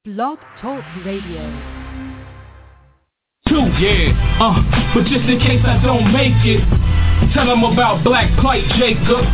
Blog Talk Radio. But just in case I don't make it, tell them about Black Plight, Jacob.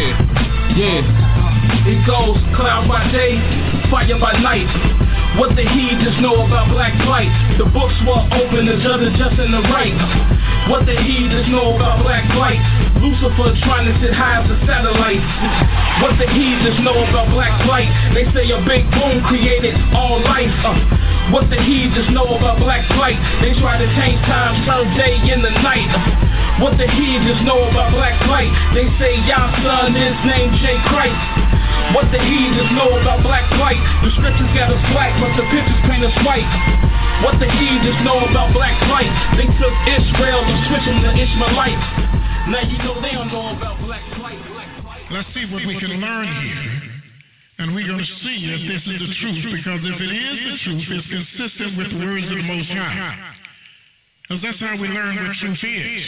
It goes cloud by day, fire by night. What the heathens know about Black Plight? The books were open, the judge is just in the right. What the heathens know about Black Plight? Lucifer trying to sit high as a satellite. What the heathens know about Black Plight? They say a big boom created all life. What the heathens know about Black Plight? They try to change time, turn day into night. What the heathens know about Black Plight? They say y'all son is named J. Christ. What the heathens know about Black Plight? The scriptures got us black, but the pictures paint us white. What the heathens know about Black Plight? They took Israel and switched them to Ishmaelites. Now you know they don't know about Black Plight. Let's see what we can learn here. And we're going to see if this is the truth, because if it is the truth, it's consistent with the words of the Most High. Because that's how we learn what truth is.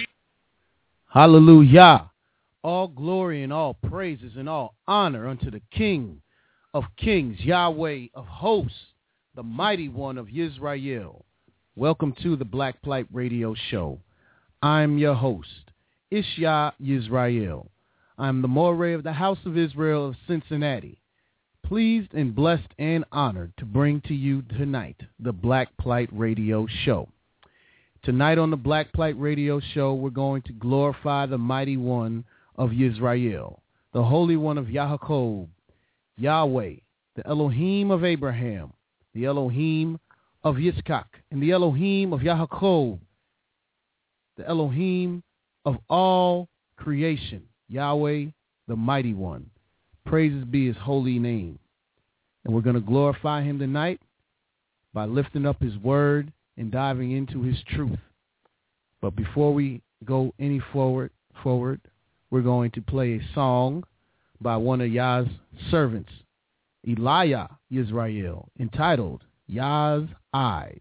Hallelujah. All glory and all praises and all honor unto the King of kings, Yahweh of hosts, the mighty one of Yisrael. Welcome to the Black Plight Radio Show. I'm your host, Ishya Yisrael. I'm the Moreh of the House of Israel of Cincinnati. Pleased and blessed and honored to bring to you tonight the Black Plight Radio Show. Tonight on the Black Plight Radio Show, we're going to glorify the mighty one of Yisrael, the Holy One of Yaakov, Yahweh, the Elohim of Abraham, the Elohim of Yitzchak, and the Elohim of Yaakov, the Elohim of all creation, Yahweh, the mighty one. Praises be his holy name. And we're going to glorify him tonight by lifting up his word and diving into his truth. But before we go any forward, we're going to play a song by one of Yah's servants, Elijah Yisrael, entitled Yah's Eyes.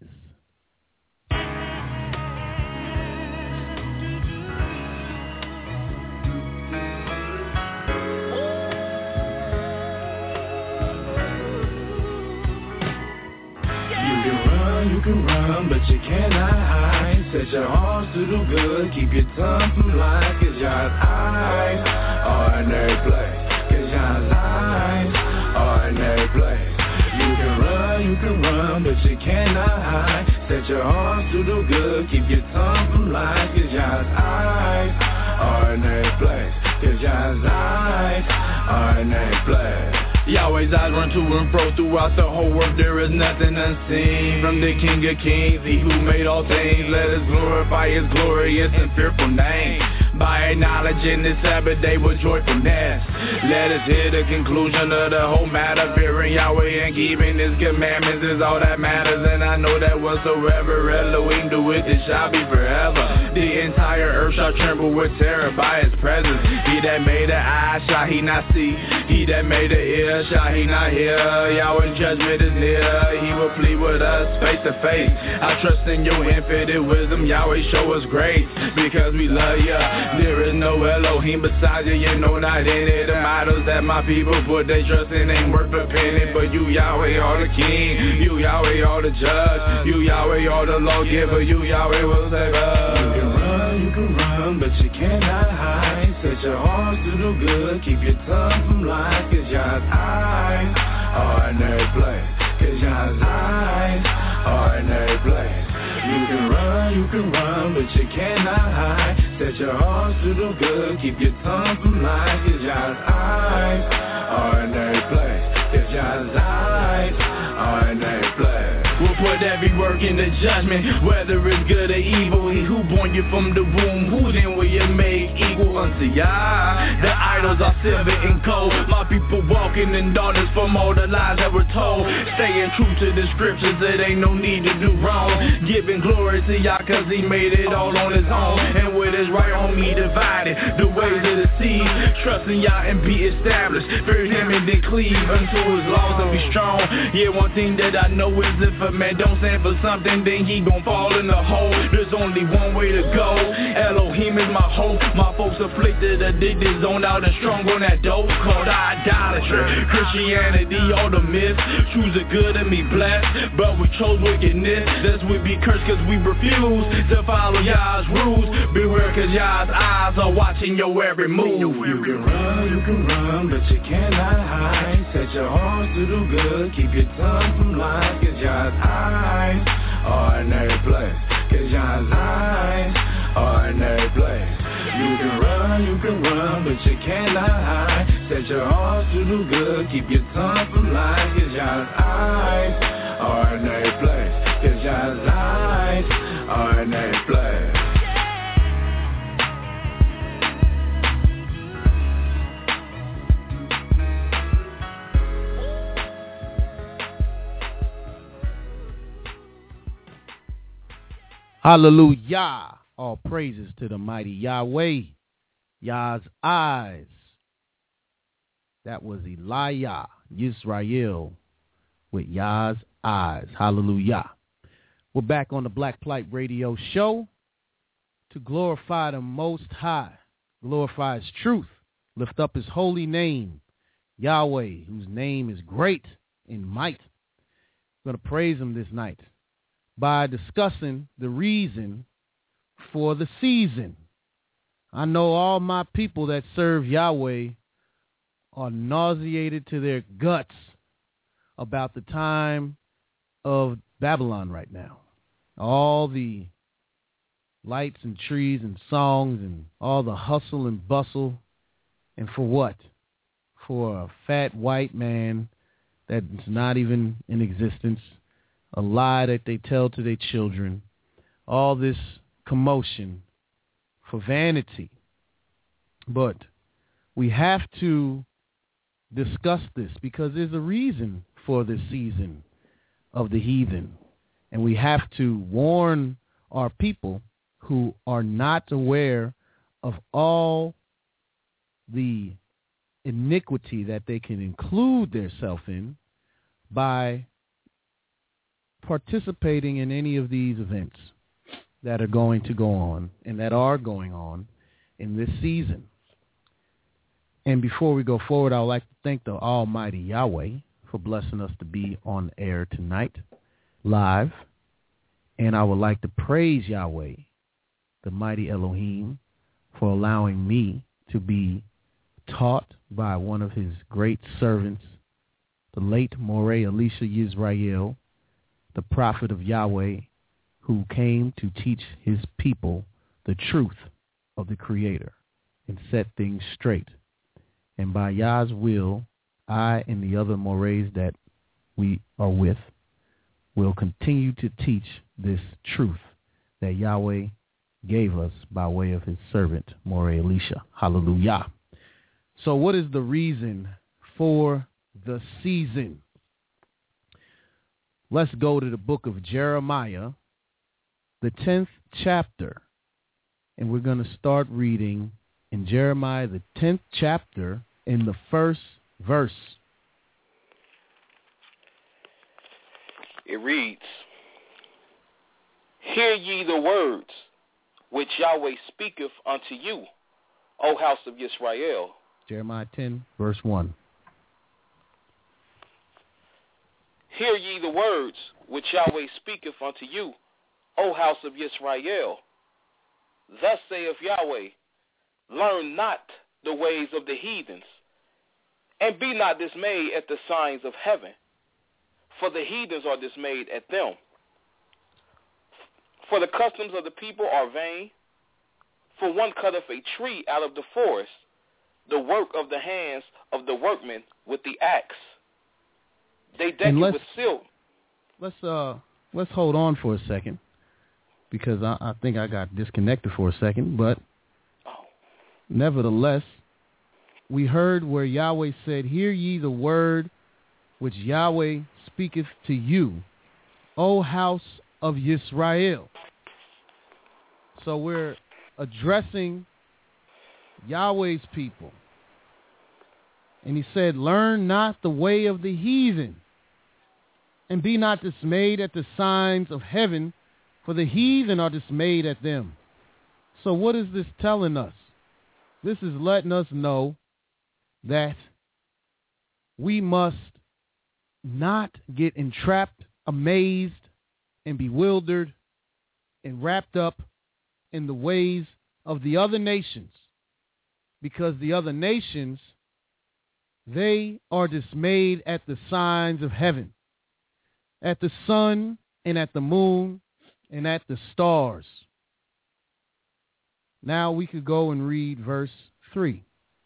You can run, but you cannot hide. Set your heart to do good, keep your tongue from lying. Cause Yah's eyes are in every place. Cause Yah's eyes are in every place. You can run, but you cannot hide. Set your heart to do good, keep your tongue from lying. Cause Yah's eyes are in every place. Cause Yah's eyes are in every place. Yahweh's eyes run to and fro throughout the whole world. There is nothing unseen from the King of Kings, he who made all things. Let us glorify his glorious and fearful name by acknowledging this Sabbath day with joyfulness. Let us hear the conclusion of the whole matter. Fearing Yahweh and keeping his commandments is all that matters. And I know that whatsoever Elohim do it, it shall be forever. The entire earth shall tremble with terror by his presence. He that made the eye, shall he not see? He that made the ear, shall he not hear? Yahweh's judgment is near. He will plead with us face to face. I trust in your infinite wisdom. Yahweh, show us grace because we love ya. There is no Elohim beside you, you know not any. The idols that my people put their trust in ain't worth a penny. But you Yahweh are the king, you Yahweh are the judge, you Yahweh are the lawgiver, you Yahweh will save us. You can run, but you cannot hide. Set your heart to do good, keep your tongue from lying. Cause Yah's eyes are in every place. Cause Yah's eyes are in every place. You can run, but you cannot hide. Set your heart to do good, keep your tongue from lying. Cause Yah's eyes are in every place. Cause Yah's eyes are in every place. We'll put every work in the judgment, whether it's good or evil. He who born you from the womb, who then will you make equal unto Yah? The idols are silver and gold. My people walking in darkness from all the lies that were told. Staying true to the scriptures, it ain't no need to do wrong. Giving glory to Yah cause he made it all on his own. And with his right arm he divided the ways of the sea. Trusting Yah and be established. Fear him and then cleave unto his laws and be strong. Yeah, one thing that I know is if a man don't stand for something, then he gon' fall in the hole. There's only one way to go. Elohim is my hope. My folks afflicted, addicted, zoned out and strong on that dope called idolatry. Christianity, all the myths, choose the good and be blessed, but we chose wickedness. Thus we be cursed cause we refuse to follow Yah's rules. Beware cause Yah's eyes are watching your every move. You can run, but you cannot hide. Set your heart to do good, keep your tongue from lying. Cause Yah's eyes are in every place. Cause Yah's eyes are in every place. You can run, but you cannot hide. Set your heart to do good, keep your tongue from lying. Cause Yah's eyes are in every place. Cause Yah's eyes are in every place. Hallelujah. All praises to the mighty Yahweh. Yah's eyes. That was Elijah Yisrael with Yah's eyes. Hallelujah. We're back on the Black Plight Radio Show to glorify the Most High, glorify His truth, lift up His holy name, Yahweh, whose name is great in might. We're going to praise Him this night by discussing the reason for the season. I know all my people that serve Yahweh are nauseated to their guts about the time of Babylon right now. All the lights and trees and songs and all the hustle and bustle. And for what? For a fat white man that's not even in existence, a lie that they tell to their children, all this commotion for vanity. But we have to discuss this because there's a reason for this season of the heathen. And we have to warn our people who are not aware of all the iniquity that they can include themselves in by participating in any of these events that are going to go on and that are going on in this season. And before we go forward, I would like to thank the Almighty Yahweh for blessing us to be on air tonight, live. And I would like to praise Yahweh, the mighty Elohim, for allowing me to be taught by one of his great servants, the late Moreh Elisha Yisrael, the prophet of Yahweh, who came to teach his people the truth of the Creator and set things straight. And by Yah's will, I and the other Morehs that we are with will continue to teach this truth that Yahweh gave us by way of his servant, Moreh Elisha. Hallelujah. So what is the reason for the season? Let's go to the book of Jeremiah, the 10th chapter, and we're going to start reading in Jeremiah, the 10th chapter, in the first verse. It reads, Hear ye the words which Yahweh speaketh unto you, O house of Yisrael. Jeremiah 10, verse 1. Hear ye the words which Yahweh speaketh unto you, O house of Yisrael. Thus saith Yahweh, Learn not the ways of the heathens, and be not dismayed at the signs of heaven, for the heathens are dismayed at them. For the customs of the people are vain, for one cutteth a tree out of the forest, the work of the hands of the workmen with the axe. They deck it with silk. Let's hold on for a second, because I think I got disconnected for a second, but nevertheless, we heard where Yahweh said, Hear ye the word which Yahweh speaketh to you, O house of Yisrael. So we're addressing Yahweh's people. And he said, Learn not the way of the heathen, and be not dismayed at the signs of heaven, for the heathen are dismayed at them. So what is this telling us? This is letting us know that we must not get entrapped, amazed, and bewildered and wrapped up in the ways of the other nations, because the other nations, they are dismayed at the signs of heaven, at the sun and at the moon and at the stars. Now we could go and read verse 3.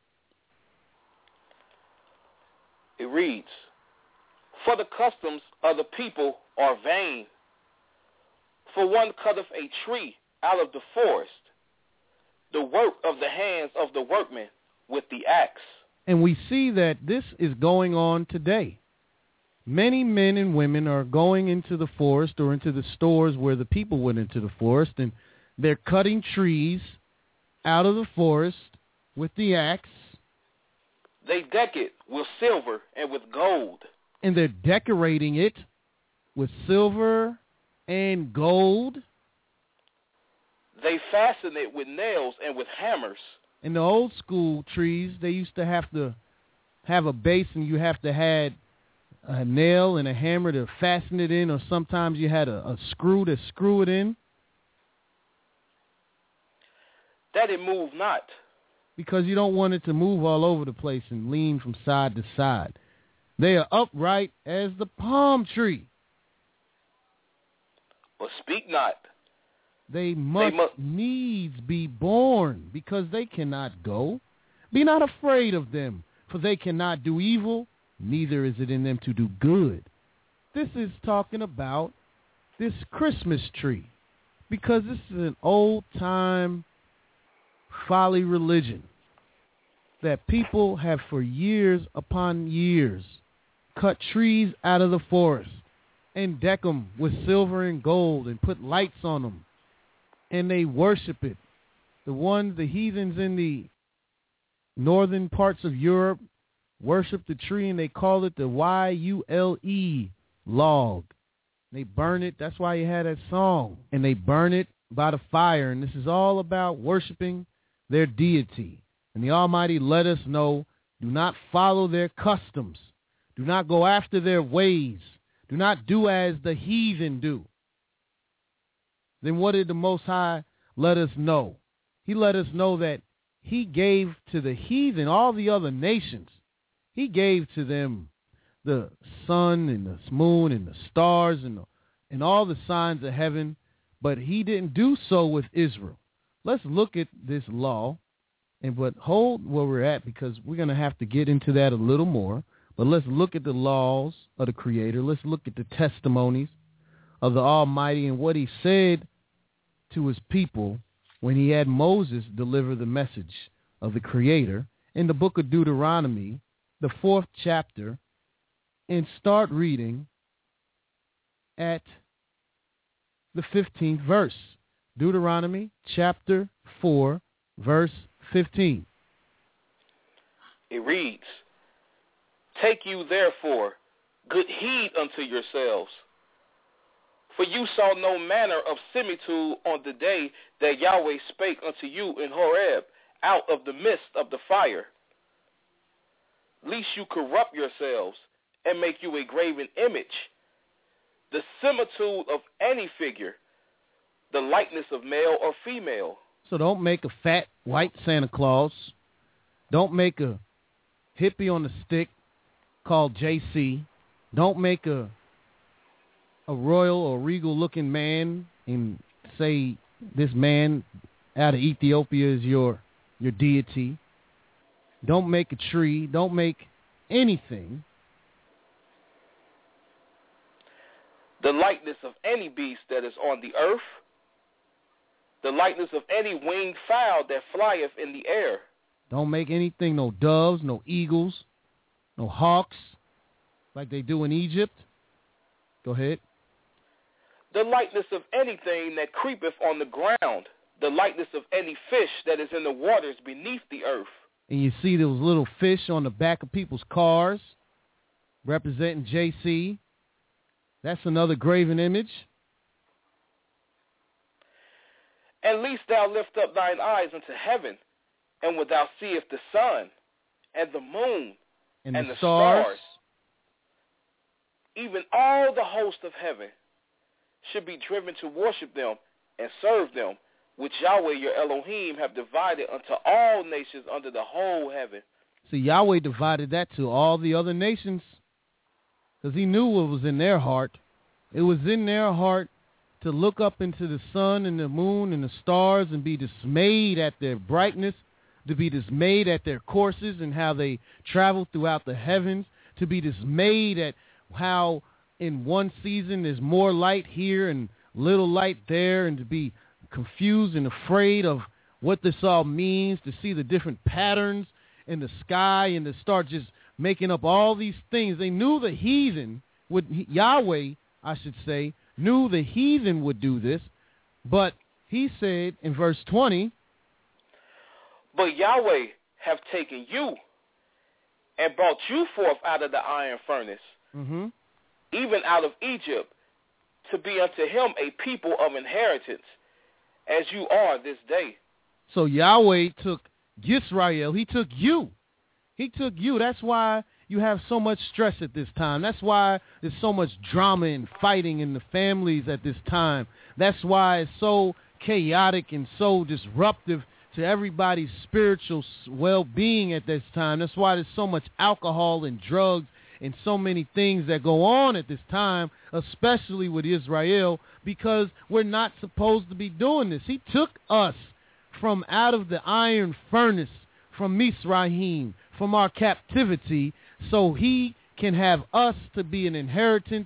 It reads, "For the customs of the people are vain. For one cutteth a tree out of the forest, the work of the hands of the workman with the axe." And we see that this is going on today. Many men and women are going into the forest or into the stores where the people went into the forest, and they're cutting trees out of the forest with the axe. They deck it with silver and with gold. And they're decorating it with silver and gold. They fasten it with nails and with hammers. In the old school trees, they used to have a base, and you have to have a nail and a hammer to fasten it in, or sometimes you had a screw to screw it in. That it move not. Because you don't want it to move all over the place and lean from side to side. They are upright as the palm tree. But speak not. They must needs be born, because they cannot go. Be not afraid of them, for they cannot do evil, neither is it in them to do good. This is talking about this Christmas tree, because this is an old-time folly religion that people have for years upon years cut trees out of the forest and deck them with silver and gold and put lights on them, and they worship it. The heathens in the northern parts of Europe worship the tree, and they call it the Y-U-L-E log. They burn it. That's why you had that song. And they burn it by the fire, and this is all about worshiping their deity. And the Almighty let us know, do not follow their customs. Do not go after their ways. Do not do as the heathen do. Then what did the Most High let us know? He let us know that he gave to the heathen, all the other nations, he gave to them the sun and the moon and the stars and all the signs of heaven, but he didn't do so with Israel. Let's look at this law, but hold where we're at, because we're going to have to get into that a little more. But let's look at the laws of the Creator. Let's look at the testimonies of the Almighty and what he said to his people when he had Moses deliver the message of the Creator in the book of Deuteronomy, the 4th chapter, and start reading at the 15th verse. Deuteronomy chapter 4, verse 15. It reads, "Take you therefore good heed unto yourselves, for you saw no manner of similitude on the day that Yahweh spake unto you in Horeb out of the midst of the fire, lest you corrupt yourselves and make you a graven image, the similitude of any figure, the likeness of male or female." So don't make a fat white Santa Claus. Don't make a hippie on a stick called JC. Don't make a royal or regal looking man and say this man out of Ethiopia is your deity. Don't make a tree. Don't make anything. The likeness of any beast that is on the earth, the likeness of any winged fowl that flieth in the air. Don't make anything, no doves, no eagles, no hawks, like they do in Egypt. Go ahead. The likeness of anything that creepeth on the ground, the likeness of any fish that is in the waters beneath the earth. And you see those little fish on the back of people's cars representing JC. That's another graven image. And lest thou lift up thine eyes unto heaven, and when thou seest the sun, and the moon, and the stars. Even all the host of heaven should be driven to worship them and serve them, which Yahweh your Elohim have divided unto all nations under the whole heaven. See, Yahweh divided that to all the other nations because he knew what was in their heart. It was in their heart to look up into the sun and the moon and the stars and be dismayed at their brightness, to be dismayed at their courses and how they travel throughout the heavens, to be dismayed at how in one season there's more light here and little light there, and to be confused and afraid of what this all means, to see the different patterns in the sky and to start just making up all these things. They knew the heathen would, Yahweh, I should say, knew the heathen would do this, but he said in verse 20, but Yahweh have taken you and brought you forth out of the iron furnace, even out of Egypt, to be unto him a people of inheritance, as you are this day. So Yahweh took Yisrael. He took you. He took you. That's why you have so much stress at this time. That's why there's so much drama and fighting in the families at this time. That's why it's so chaotic and so disruptive to everybody's spiritual well-being at this time. That's why there's so much alcohol and drugs and so many things that go on at this time, especially with Israel, because we're not supposed to be doing this. He took us from out of the iron furnace, from Mizraim, from our captivity, so he can have us to be an inheritance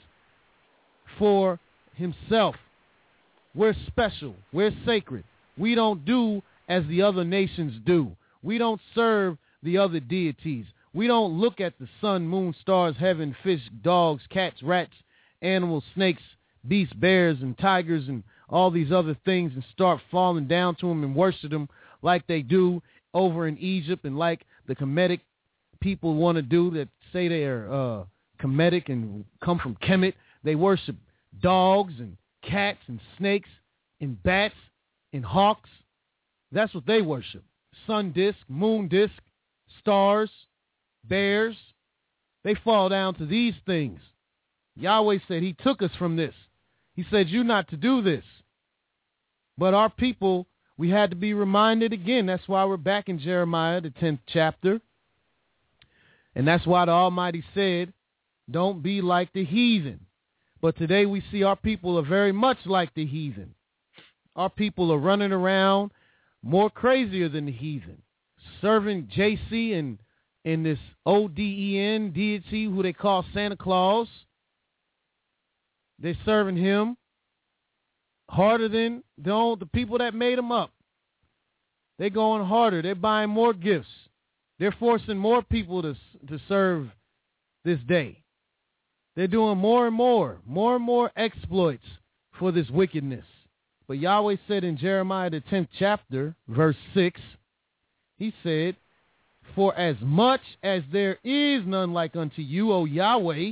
for himself. We're special. We're sacred. We don't do as the other nations do. We don't serve the other deities. We don't look at the sun, moon, stars, heaven, fish, dogs, cats, rats, animals, snakes, beasts, bears, and tigers, and all these other things and start falling down to them and worship them like they do over in Egypt and like the Kemetic people want to do that say they are Kemetic and come from Kemet. They worship dogs and cats and snakes and bats and hawks. That's what they worship. Sun disk, moon disk, stars, bears. They fall down to these things. Yahweh said he took us from this. He said you not to do this. But our people, we had to be reminded again. That's why we're back in Jeremiah, the 10th chapter. And that's why the Almighty said, don't be like the heathen. But today we see our people are very much like the heathen. Our people are running around more crazier than the heathen, serving JC and this ODEN deity who they call Santa Claus. They're serving him harder than the people that made him up. They're going harder. They're buying more gifts. They're forcing more people to serve this day. They're doing more and more exploits for this wickedness. But Yahweh said in Jeremiah, the 10th chapter, verse 6, he said, for as much as there is none like unto you, O Yahweh,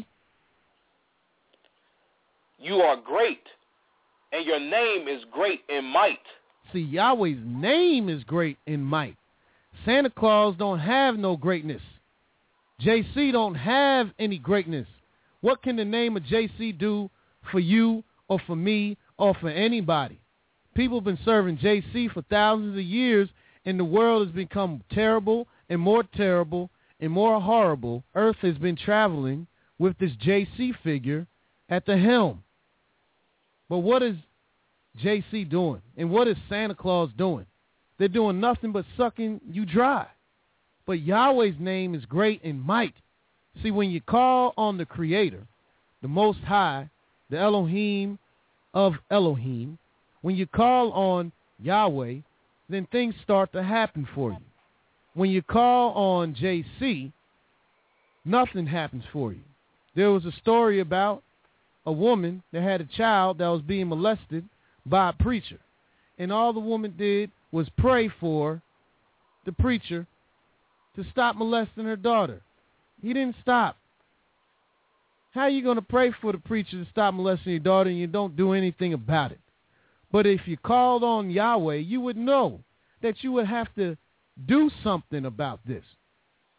you are great, and your name is great in might. See, Yahweh's name is great in might. Santa Claus don't have no greatness. JC don't have any greatness. What can the name of JC do for you or for me or for anybody? People have been serving JC for thousands of years, and the world has become terrible and more horrible. Earth has been traveling with this JC figure at the helm. But what is JC doing? And what is Santa Claus doing? They're doing nothing but sucking you dry. But Yahweh's name is great in might. See, when you call on the Creator, the Most High, the Elohim of Elohim, when you call on Yahweh, then things start to happen for you. When you call on JC, nothing happens for you. There was a story about a woman that had a child that was being molested by a preacher. And all the woman did was pray for the preacher to stop molesting her daughter. He didn't stop. How are you going to pray for the preacher to stop molesting your daughter and you don't do anything about it? But if you called on Yahweh, you would know that you would have to do something about this.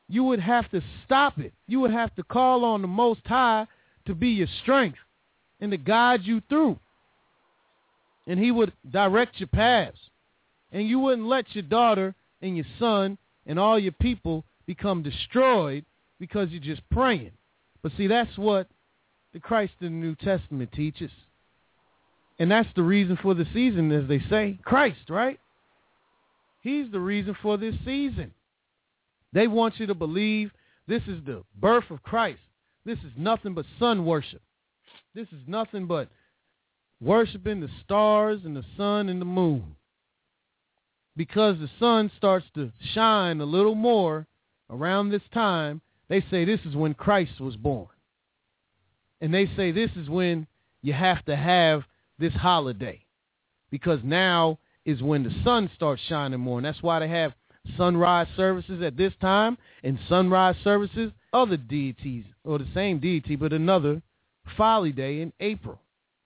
you would have to stop it. You would have to call on the Most High to be your strength and to guide you through. And he would direct your paths. And you wouldn't let your daughter and your son and all your people become destroyed because you're just praying. But see, that's what the Christ in the New Testament teaches. And that's the reason for the season, as they say. Christ, right? He's the reason for this season. They want you to believe this is the birth of Christ. This is nothing but sun worship. This is nothing but worshiping the stars and the sun and the moon. Because the sun starts to shine a little more around this time, they say this is when Christ was born. And they say this is when you have to have this holiday. Because now is when the sun starts shining more. And that's why they have sunrise services at this time and sunrise services, other deities, or the same deity, but another folly day in April.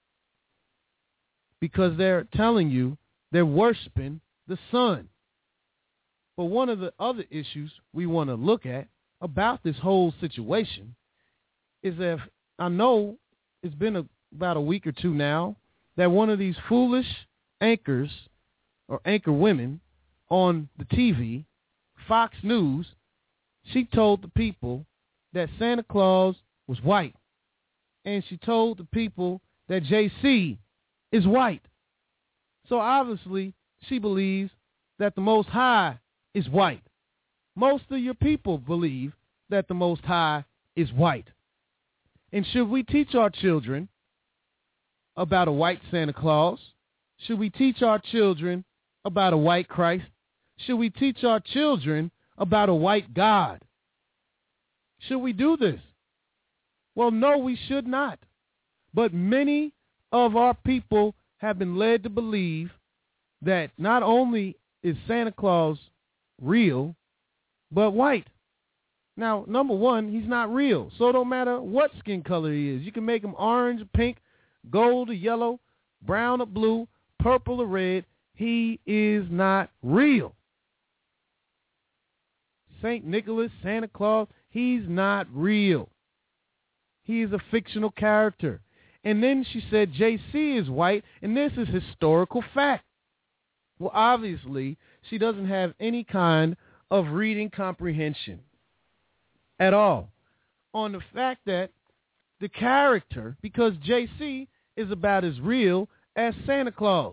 Because they're telling you they're worshiping the sun. But one of the other issues we want to look at about this whole situation is that I know it's been about a week or two now that one of these foolish anchors or anchor women on the TV, Fox News, she told the people that Santa Claus was white. And she told the people that JC is white. So obviously she believes that the Most High is white. Most of your people believe that the Most High is white. And should we teach our children about a white Santa Claus? Should we teach our children about a white Christ? Should we teach our children about a white God? Should we do this? Well, no, we should not. But many of our people have been led to believe that not only is Santa Claus real, but white. Now, number one, he's not real. So it don't matter what skin color he is. You can make him orange, pink, gold or yellow, brown or blue, purple or red. He is not real. St. Nicholas, Santa Claus, he's not real. He is a fictional character. And then she said JC is white, and this is historical fact. Well, obviously, she doesn't have any kind of reading comprehension at all on the fact that the character, because JC is about as real as Santa Claus.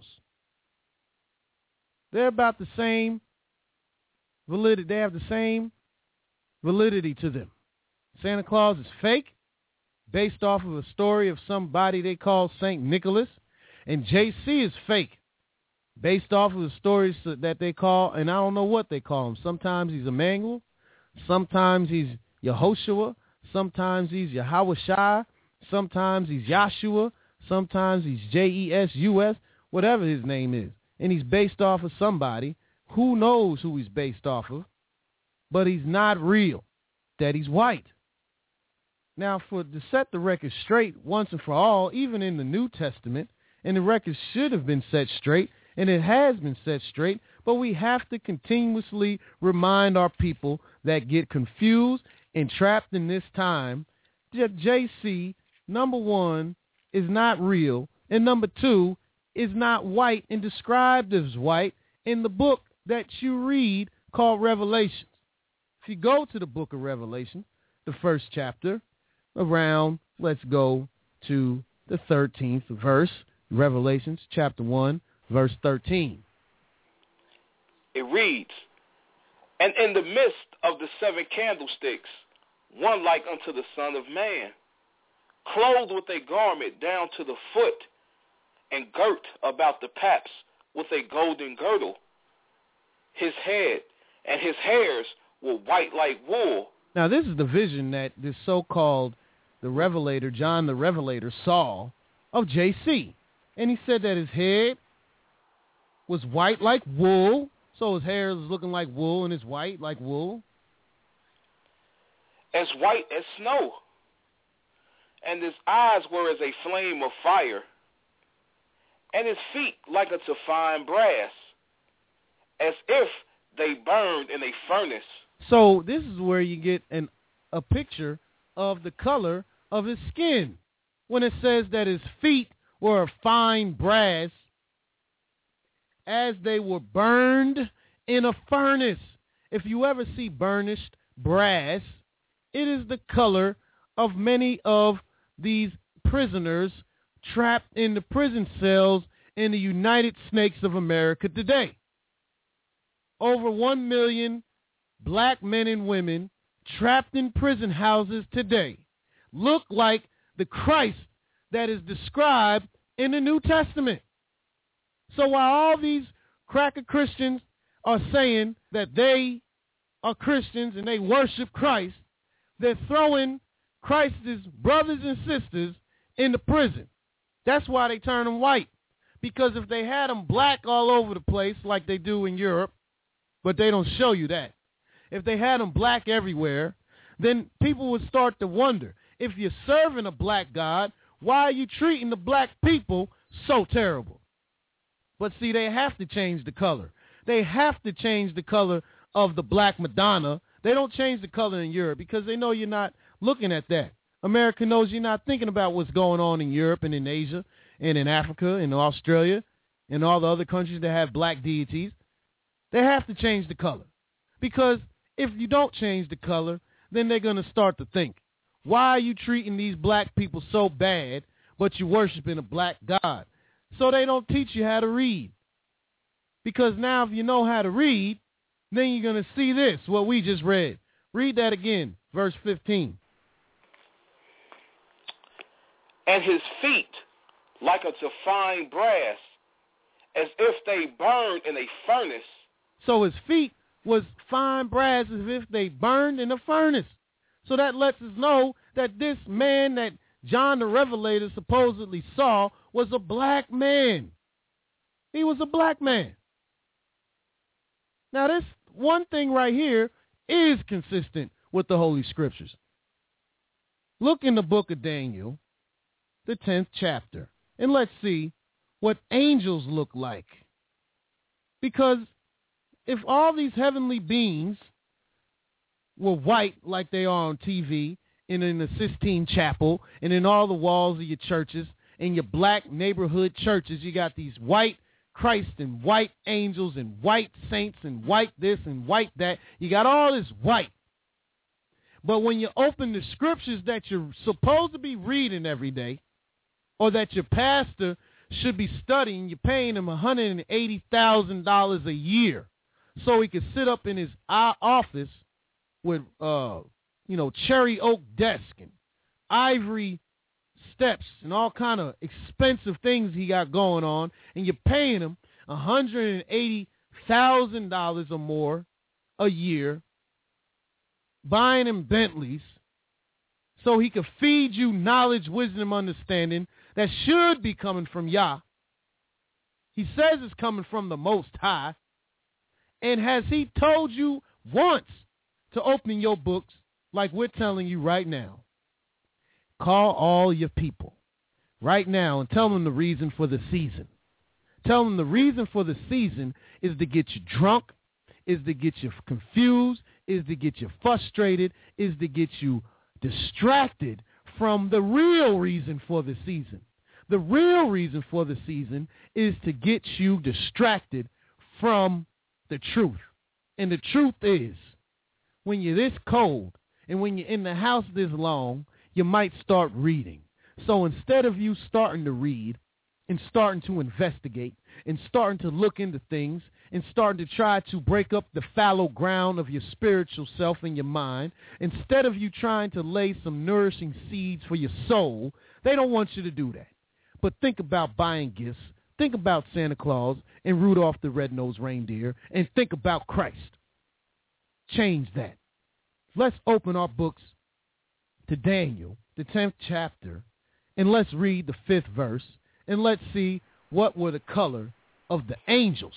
They're about the same validity. They have the same validity to them. Santa Claus is fake, based off of a story of somebody they call St. Nicholas, and JC is fake, based off of the stories that they call, and I don't know what they call him. Sometimes he's Emmanuel, sometimes he's Yehoshua, sometimes he's Yahweh, sometimes he's Yahshua, sometimes he's Jesus, whatever his name is. And he's based off of somebody. Who knows who he's based off of? But he's not real, that he's white. Now, to set the record straight once and for all, even in the New Testament, and the record should have been set straight, and it has been set straight, but we have to continuously remind our people that get confused and trapped in this time that JC, number one, is not real, and number two, is not white and described as white in the book that you read called Revelations. If you go to the book of Revelation, the first chapter, around, let's go to the 13th verse, Revelations chapter 1, verse 13. It reads, "And in the midst of the 7 candlesticks, one like unto the Son of Man, clothed with a garment down to the foot, and girt about the paps with a golden girdle. His head and his hairs were white like wool." Now, this is the vision that this so-called the Revelator, John the Revelator, saw of JC. And he said that his head was white like wool. So his hair is looking like wool and it's white like wool. "As white as snow. And his eyes were as a flame of fire. And his feet like unto fine brass, as if they burned in a furnace. So this is where you get a picture of the color of his skin. When it says that his feet were of fine brass, as they were burned in a furnace. If you ever see burnished brass, it is the color of many of these prisoners trapped in the prison cells in the United Snakes of America today. Over 1 million black men and women trapped in prison houses today look like the Christ that is described in the New Testament. So while all these cracker Christians are saying that they are Christians and they worship Christ, they're throwing Christ's brothers and sisters into prison. That's why they turn them white. Because if they had them black all over the place like they do in Europe, but they don't show you that, if they had them black everywhere, then people would start to wonder, if you're serving a black God, why are you treating the black people so terrible? But see, they have to change the color. They have to change the color of the black Madonna. They don't change the color in Europe because they know you're not looking at that. America knows you're not thinking about what's going on in Europe and in Asia and in Africa and Australia and all the other countries that have black deities. They have to change the color. Because if you don't change the color, then they're going to start to think, why are you treating these black people so bad, but you're worshiping a black God? So they don't teach you how to read. Because now if you know how to read, then you're going to see this, what we just read. Read that again, verse 15. And his feet like unto fine brass, as if they burned in a furnace. So his feet was fine brass as if they burned in a furnace. So that lets us know that this man that John the Revelator supposedly saw was a black man. He was a black man. Now this one thing right here is consistent with the Holy Scriptures. Look in the book of Daniel, the 10th chapter, and let's see what angels look like. Because if all these heavenly beings were white like they are on TV and in the Sistine Chapel and in all the walls of your churches, in your black neighborhood churches, you got these white Christ and white angels and white saints and white this and white that. You got all this white. But when you open the scriptures that you're supposed to be reading every day, or that your pastor should be studying, you're paying him $180,000 a year so he could sit up in his office with, cherry oak desk and ivory steps and all kind of expensive things he got going on, and you're paying him $180,000 or more a year, buying him Bentleys so he could feed you knowledge, wisdom, understanding that should be coming from Yah. He says it's coming from the Most High. And has he told you once to open your books like we're telling you right now? Call all your people right now and tell them the reason for the season. Tell them the reason for the season is to get you drunk, is to get you confused, is to get you frustrated, is to get you distracted from the real reason for the season. The real reason for the season is to get you distracted from the truth. And the truth is, when you're this cold and when you're in the house this long, you might start reading. So instead of you starting to read and starting to investigate and starting to look into things and starting to try to break up the fallow ground of your spiritual self and your mind, instead of you trying to lay some nourishing seeds for your soul, they don't want you to do that. But think about buying gifts. Think about Santa Claus and Rudolph the Red-Nosed Reindeer, and think about Christ. Change that. Let's open our books to Daniel, the 10th chapter, and let's read the 5th verse, and let's see what were the color of the angels.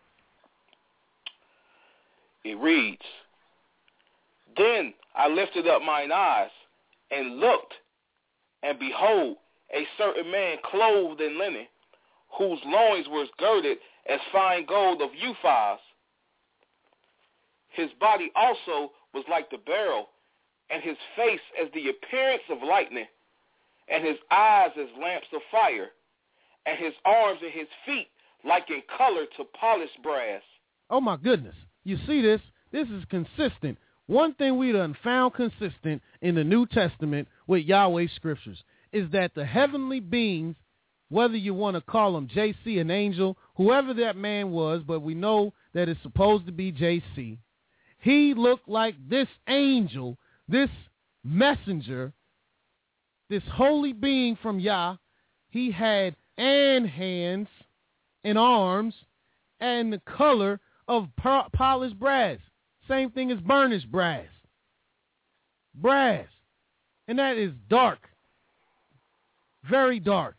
It reads, Then I lifted up mine eyes and looked, and behold, a certain man clothed in linen, whose loins were girded as fine gold of Uphaz. His body also was like the beryl, and his face as the appearance of lightning, and his eyes as lamps of fire, and his arms and his feet like in color to polished brass. Oh, my goodness. You see this? This is consistent. One thing we done found consistent in the New Testament with Yahweh scriptures is that the heavenly beings, whether you want to call him JC, an angel, whoever that man was, but we know that it's supposed to be JC, he looked like this angel, this messenger, this holy being from Yah. He had hands and arms and the color of polished brass. Same thing as burnished brass. Brass. And that is dark. Very dark.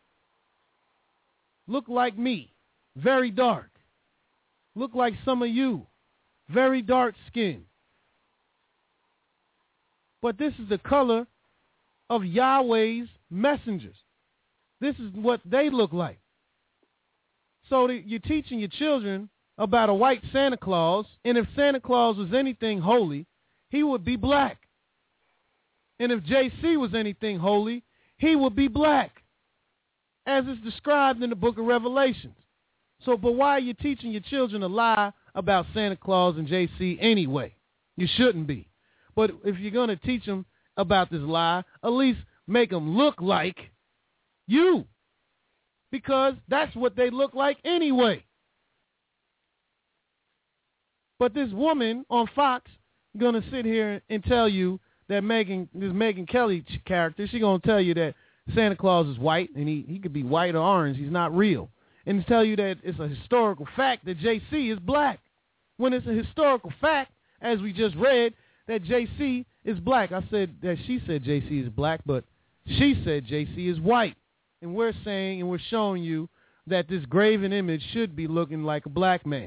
Look like me. Very dark. Look like some of you. Very dark skin. But this is the color of Yahweh's messengers. This is what they look like. So you're teaching your children about a white Santa Claus, and if Santa Claus was anything holy, he would be black. And if JC was anything holy, he would be black, as is described in the book of Revelations. So, but why are you teaching your children a lie about Santa Claus and JC anyway? You shouldn't be. But if you're going to teach them about this lie, at least make them look like you, because that's what they look like anyway. But this woman on Fox is going to sit here and tell you that this Megyn Kelly character, she's going to tell you that Santa Claus is white, and he could be white or orange. He's not real. And tell you that it's a historical fact that JC is black, when it's a historical fact, as we just read, that JC is black. I said that she said JC is black, but she said JC is white. And we're saying and we're showing you that this graven image should be looking like a black man.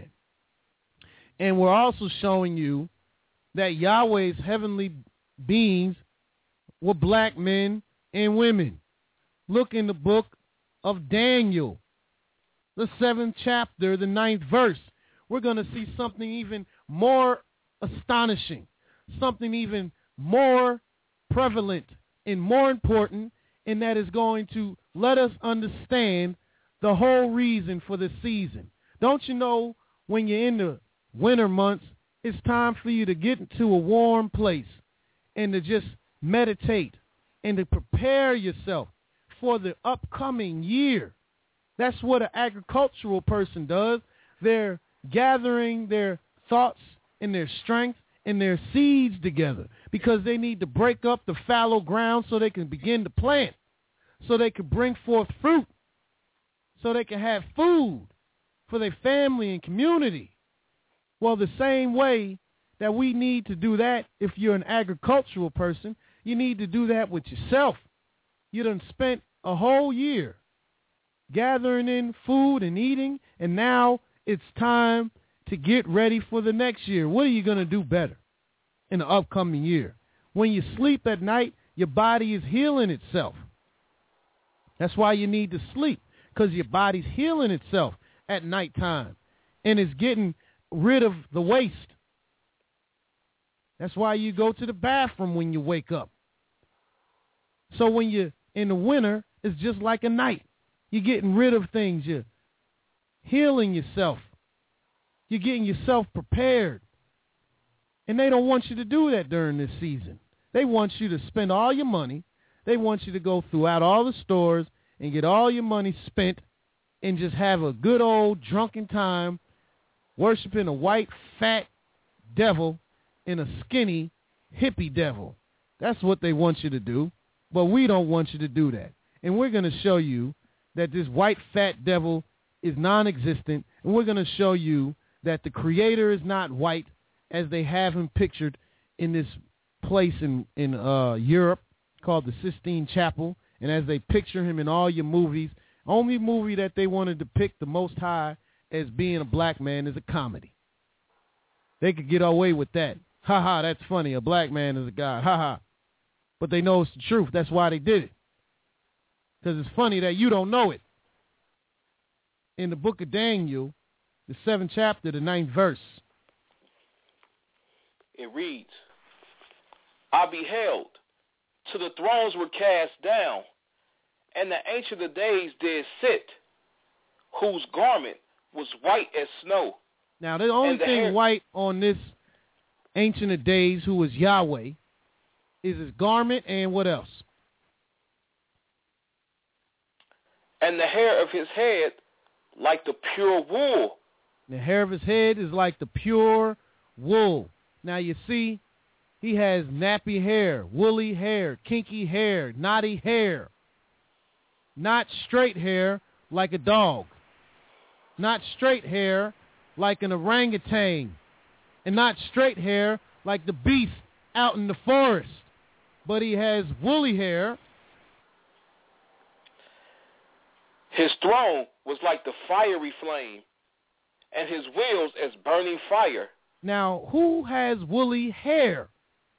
And we're also showing you that Yahweh's heavenly beings were black men and women. Look in the book of Daniel, the 7th chapter, the 9th verse. We're going to see something even more astonishing, something even more prevalent and more important, and that is going to let us understand the whole reason for the season. Don't you know when you're in the winter months, it's time for you to get into a warm place and to just meditate and to prepare yourself for the upcoming year. That's what an agricultural person does. They're gathering their thoughts and their strength and their seeds together because they need to break up the fallow ground so they can begin to plant, so they can bring forth fruit, so they can have food for their family and community. Well, the same way that we need to do that if you're an agricultural person, you need to do that with yourself. You done spent a whole year gathering in food and eating, and now it's time to get ready for the next year. What are you going to do better in the upcoming year? When you sleep at night, your body is healing itself. That's why you need to sleep, because your body's healing itself at nighttime, and it's getting rid of the waste. That's why you go to the bathroom when you wake up. So when you're in the winter, it's just like a night. You're getting rid of things. You're healing yourself. You're getting yourself prepared. And they don't want you to do that during this season. They want you to spend all your money. They want you to go throughout all the stores and get all your money spent and just have a good old drunken time worshiping a white, fat devil and a skinny, hippie devil. That's what they want you to do. But we don't want you to do that. And we're going to show you that this white, fat devil is non-existent. And we're going to show you that the Creator is not white, as they have him pictured in this place in Europe called the Sistine Chapel. And as they picture him in all your movies, only movie that they want to depict the Most High as being a black man is a comedy. They could get away with that. Ha ha, that's funny. A black man is a god. Ha ha. But they know it's the truth. That's why they did it. Because it's funny that you don't know it. In the book of Daniel, the 7th chapter, the 9th verse. It reads, I beheld, till the thrones were cast down, and the Ancient of Days did sit, whose garment was white as snow. Now, the only thing white on this Ancient of Days, who is Yahweh, is his garment and what else? And the hair of his head like the pure wool. The hair of his head is like the pure wool. Now, you see, he has nappy hair, woolly hair, kinky hair, knotty hair. Not straight hair like a dog. Not straight hair like an orangutan. And not straight hair like the beast out in the forest. But he has woolly hair. His throne was like the fiery flame, and his wheels as burning fire. Now, who has woolly hair?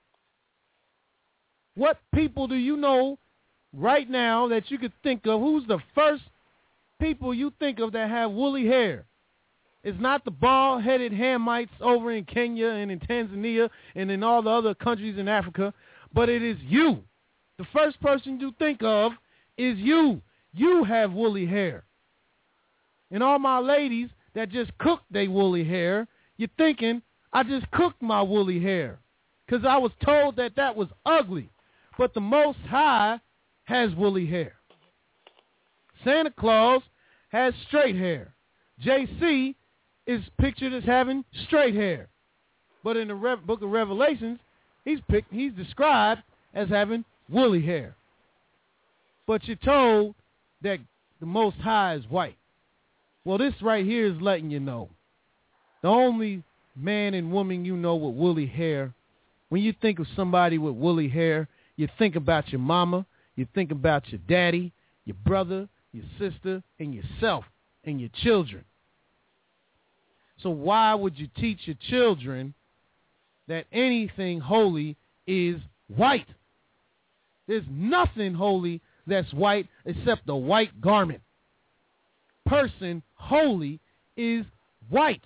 What people do you know right now that you could think of? Who's the first people you think of that have woolly hair? It's not the bald-headed Hamites over in Kenya and in Tanzania and in all the other countries in Africa, but it is you. The first person you think of is you. You have woolly hair. And all my ladies that just cooked their woolly hair, you're thinking, I just cooked my woolly hair because I was told that that was ugly. But the Most High has woolly hair. Santa Claus has straight hair. JC is pictured as having straight hair. But in the book of Revelations, he's described as having woolly hair. But you're told that the Most High is white. Well, this right here is letting you know. The only man and woman you know with woolly hair, when you think of somebody with woolly hair, you think about your mama, you think about your daddy, your brother, your sister, and yourself and your children. So why would you teach your children that anything holy is white? There's nothing holy that's white except the white garment. Person holy is white.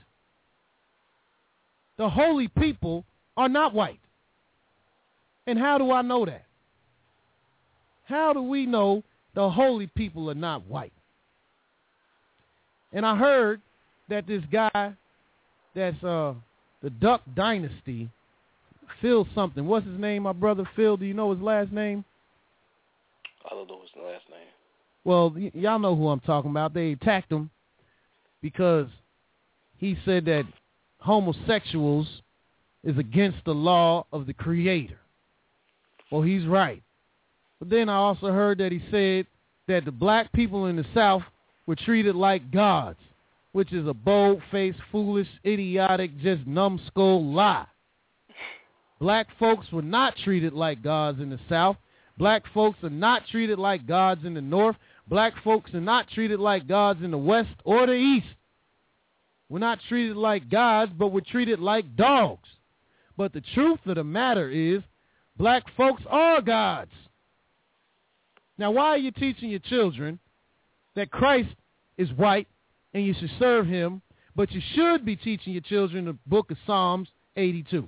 The holy people are not white. And how do I know that? How do we know the holy people are not white? And I heard that this guy that's the Duck Dynasty, Phil something. What's his name, my brother Phil? Do you know his last name? I don't know his last name. Well, y'all know who I'm talking about. They attacked him because he said that homosexuals is against the law of the Creator. Well, he's right. But then I also heard that he said that the black people in the South were treated like gods, which is a bold-faced, foolish, idiotic, just numbskull lie. Black folks were not treated like gods in the South. Black folks are not treated like gods in the North. Black folks are not treated like gods in the West or the East. We're not treated like gods, but we're treated like dogs. But the truth of the matter is, black folks are gods. Now, why are you teaching your children that Christ is white and you should serve him, but you should be teaching your children the book of Psalms 82?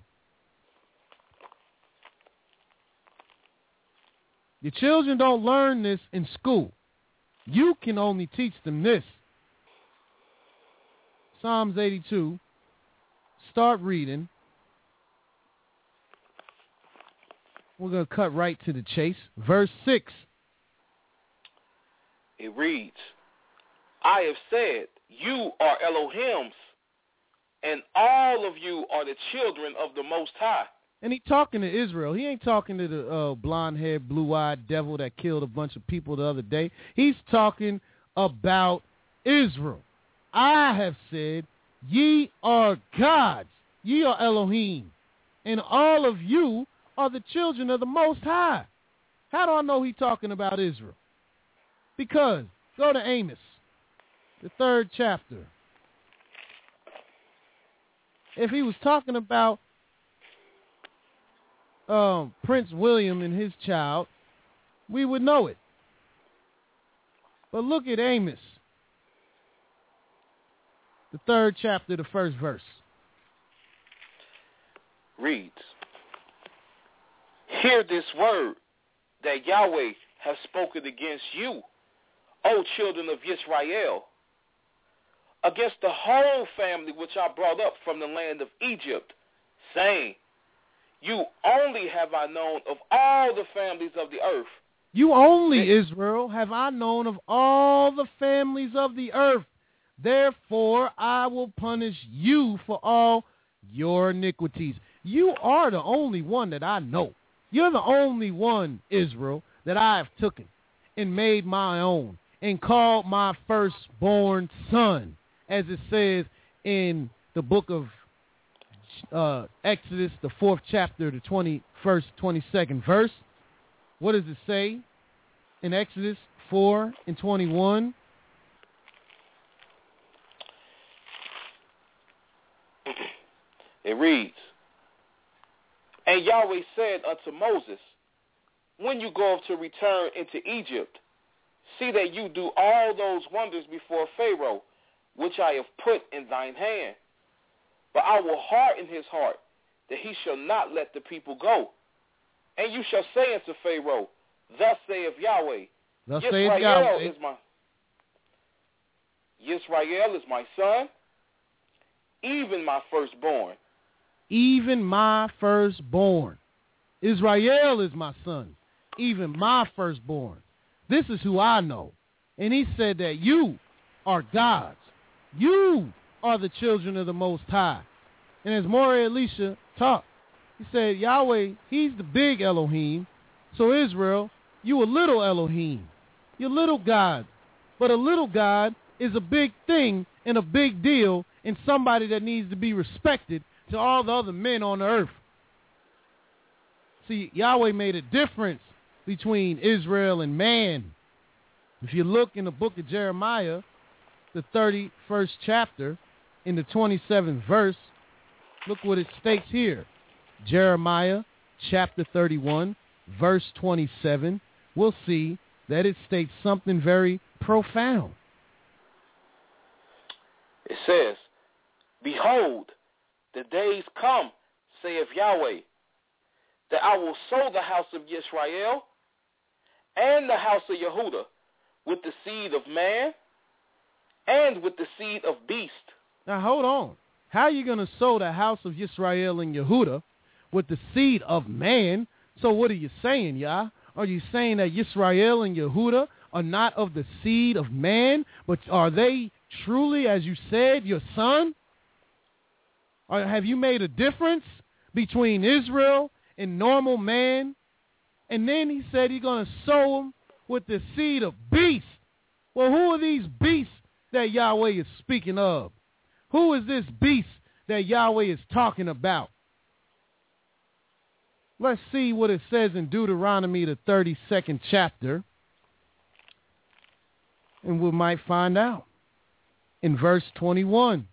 Your children don't learn this in school. You can only teach them this. Psalms 82. Start reading. We're going to cut right to the chase. Verse 6. It reads, I have said, you are Elohims, and all of you are the children of the Most High. And he's talking to Israel. He ain't talking to the blonde-haired, blue-eyed devil that killed a bunch of people the other day. He's talking about Israel. I have said, ye are gods. Ye are Elohim. And all of you are the children of the Most High. How do I know he's talking about Israel? Because, go to Amos, the 3rd chapter. If he was talking about Prince William and his child, we would know it. But look at Amos, the 3rd chapter, the 1st verse. reads, hear this word that Yahweh has spoken against you, O children of Israel, against the whole family which I brought up from the land of Egypt, saying, you only have I known of all the families of the earth. You only, Israel, have I known of all the families of the earth. Therefore, I will punish you for all your iniquities. You are the only one that I know. You're the only one, Israel, that I have taken and made my own and called my firstborn son, as it says in the book of Exodus, the 4th chapter, the 21st, 22nd verse. What does it say in Exodus 4:21? It reads, and Yahweh said unto Moses, when you go up to return into Egypt, see that you do all those wonders before Pharaoh, which I have put in thine hand. But I will harden his heart, that he shall not let the people go. And you shall say unto Pharaoh, thus saith Yahweh, Yisrael is my son, even my firstborn. Even my firstborn. Israel is my son, even my firstborn. This is who I know. And he said that you are gods. You are the children of the Most High. And as Moreh Elisha taught, he said, Yahweh, he's the big Elohim. So Israel, you a little Elohim. You're little God. But a little God is a big thing and a big deal and somebody that needs to be respected to all the other men on the earth. See, Yahweh made a difference between Israel and man. If you look in the book of Jeremiah, the 31st chapter, in the 27th verse, look what it states here. Jeremiah chapter 31, verse 27, we'll see that it states something very profound. It says, behold, the days come, saith Yahweh, that I will sow the house of Israel and the house of Yehudah with the seed of man and with the seed of beast. Now hold on. How are you going to sow the house of Israel and Yehudah with the seed of man? So what are you saying, Yah? Are you saying that Israel and Yehudah are not of the seed of man, but are they truly, as you said, your son? Or have you made a difference between Israel and normal man? And then he said he's going to sow them with the seed of beasts. Well, who are these beasts that Yahweh is speaking of? Who is this beast that Yahweh is talking about? Let's see what it says in Deuteronomy, the 32nd chapter. And we might find out. In verse 21.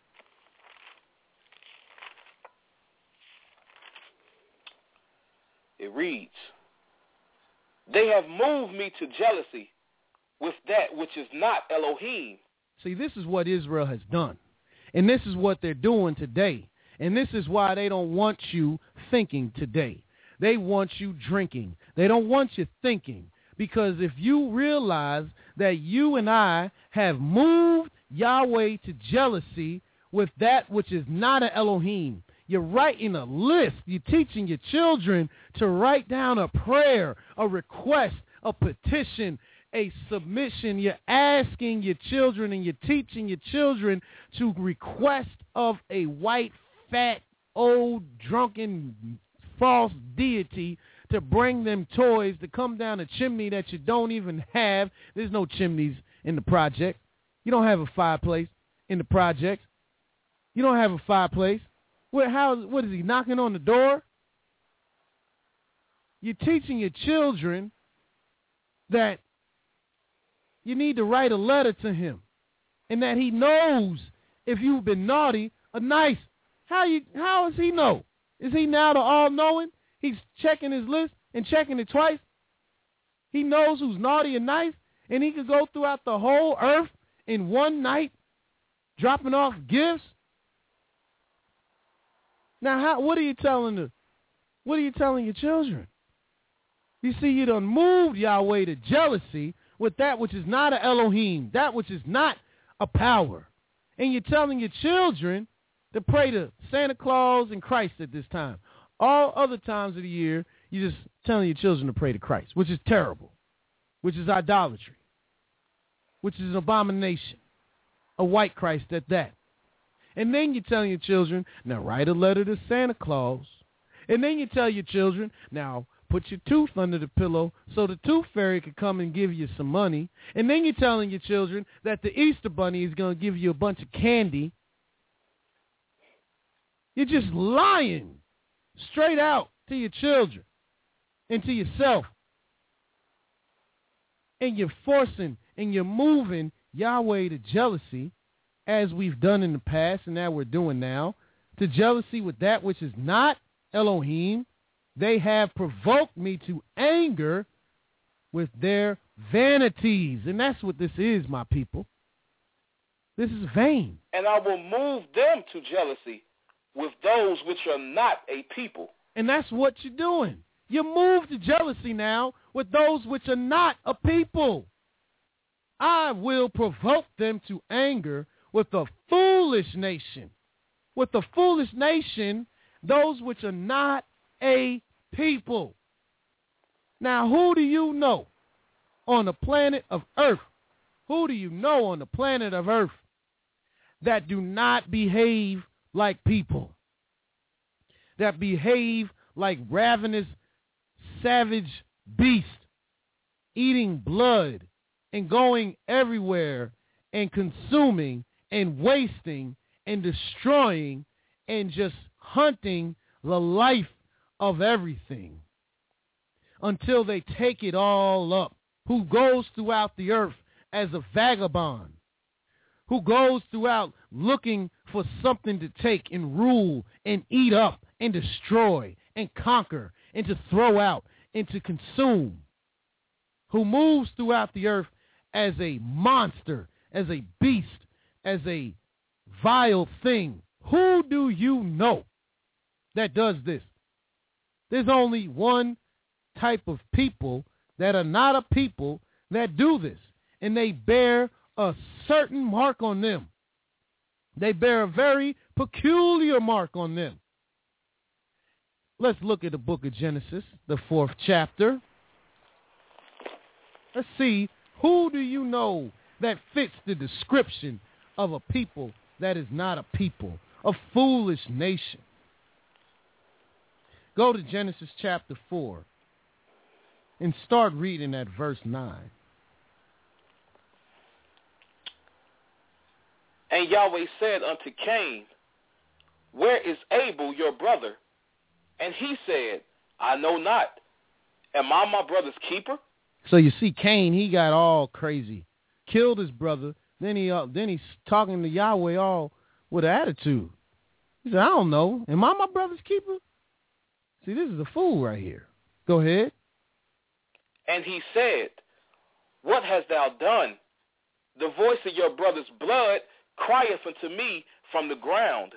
It reads, they have moved me to jealousy with that which is not Elohim. See, this is what Israel has done. And this is what they're doing today. And this is why they don't want you thinking today. They want you drinking. They don't want you thinking. Because if you realize that you and I have moved Yahweh to jealousy with that which is not an Elohim, you're writing a list. You're teaching your children to write down a prayer, a request, a petition, a submission. You're asking your children and you're teaching your children to request of a white, fat, old, drunken, false deity to bring them toys, to come down a chimney that you don't even have. There's no chimneys in the project. You don't have a fireplace in the project. You don't have a fireplace. What is he, knocking on the door? You're teaching your children that you need to write a letter to him and that he knows if you've been naughty or nice. How does he know? Is he now the all-knowing? He's checking his list and checking it twice. He knows who's naughty and nice, and he could go throughout the whole earth in one night dropping off gifts. Now, what are you telling your children? You see, you done moved Yahweh to jealousy with that which is not an Elohim, that which is not a power. And you're telling your children to pray to Santa Claus and Christ at this time. All other times of the year, you're just telling your children to pray to Christ, which is terrible, which is idolatry, which is an abomination, a white Christ at that. And then you're telling your children, now write a letter to Santa Claus. And then you tell your children, now put your tooth under the pillow so the tooth fairy could come and give you some money. And then you're telling your children that the Easter bunny is going to give you a bunch of candy. You're just lying straight out to your children and to yourself. And you're forcing and you're moving Yahweh to jealousy, as we've done in the past and that we're doing now, to jealousy with that which is not Elohim. They have provoked me to anger with their vanities. And that's what this is, my people. This is vain. And I will move them to jealousy with those which are not a people. And that's what you're doing. You move to jealousy now with those which are not a people. I will provoke them to anger with a foolish nation. With a foolish nation, those which are not a people. Now, who do you know on the planet of Earth? Who do you know on the planet of Earth that do not behave like people? That behave like ravenous, savage beasts, eating blood and going everywhere and consuming and wasting and destroying and just hunting the life of everything until they take it all up, who goes throughout the earth as a vagabond, who goes throughout looking for something to take and rule and eat up and destroy and conquer and to throw out and to consume, who moves throughout the earth as a monster, as a beast, as a vile thing. Who do you know that does this? There's only one type of people that are not a people that do this, and they bear a certain mark on them. They bear a very peculiar mark on them. Let's look at the book of Genesis, the 4th chapter. Let's see, who do you know that fits the description of a people that is not a people, a foolish nation? Go to Genesis chapter 4 and start reading at verse 9. And Yahweh said unto Cain, where is Abel your brother? And he said, I know not. Am I my brother's keeper? So you see, Cain, he got all crazy, killed his brother. Then he's talking to Yahweh all with an attitude. He said, I don't know. Am I my brother's keeper? See, this is a fool right here. Go ahead. And he said, what hast thou done? The voice of your brother's blood crieth unto me from the ground.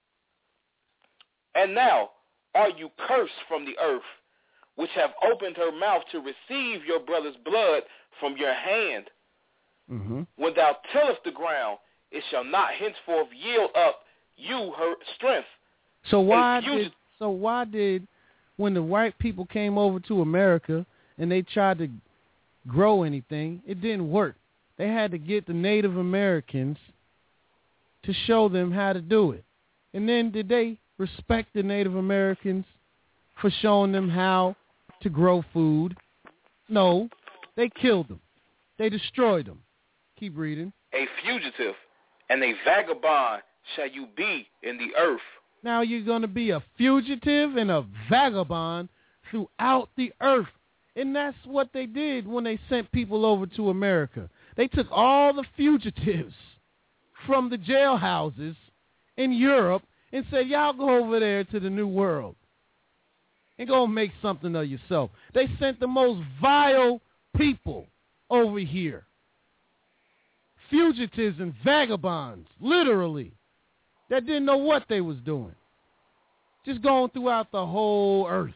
And now are you cursed from the earth, which have opened her mouth to receive your brother's blood from your hand. Mm-hmm. When thou tillest the ground, it shall not henceforth yield up you her strength. So why did when the white people came over to America and they tried to grow anything, it didn't work? They had to get the Native Americans to show them how to do it. And then did they respect the Native Americans for showing them how to grow food? No, they killed them. They destroyed them. Keep reading. A fugitive and a vagabond shall you be in the earth. Now you're going to be a fugitive and a vagabond throughout the earth. And that's what they did when they sent people over to America. They took all the fugitives from the jailhouses in Europe and said, y'all go over there to the New World and go make something of yourself. They sent the most vile people over here. Fugitives and vagabonds, literally, that didn't know what they was doing. just going throughout the whole earth.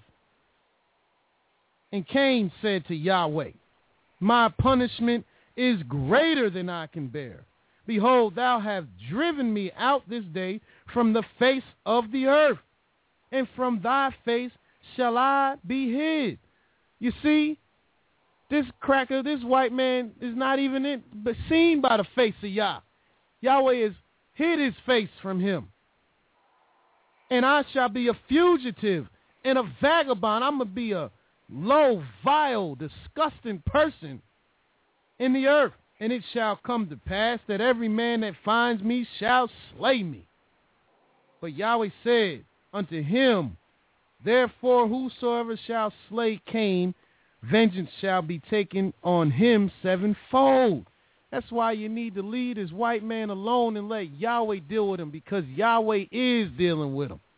And Cain said to Yahweh, my punishment is greater than I can bear. Behold, thou hast driven me out this day from the face of the earth, and from thy face shall I be hid. You see, this cracker, this white man is not even seen by the face of Yah. Yahweh has hid his face from him. And I shall be a fugitive and a vagabond. I'm going to be a low, vile, disgusting person in the earth. And it shall come to pass that every man that finds me shall slay me. But Yahweh said unto him, therefore whosoever shall slay Cain, vengeance shall be taken on him sevenfold. That's why you need to leave this white man alone and let Yahweh deal with him, because Yahweh is dealing with him.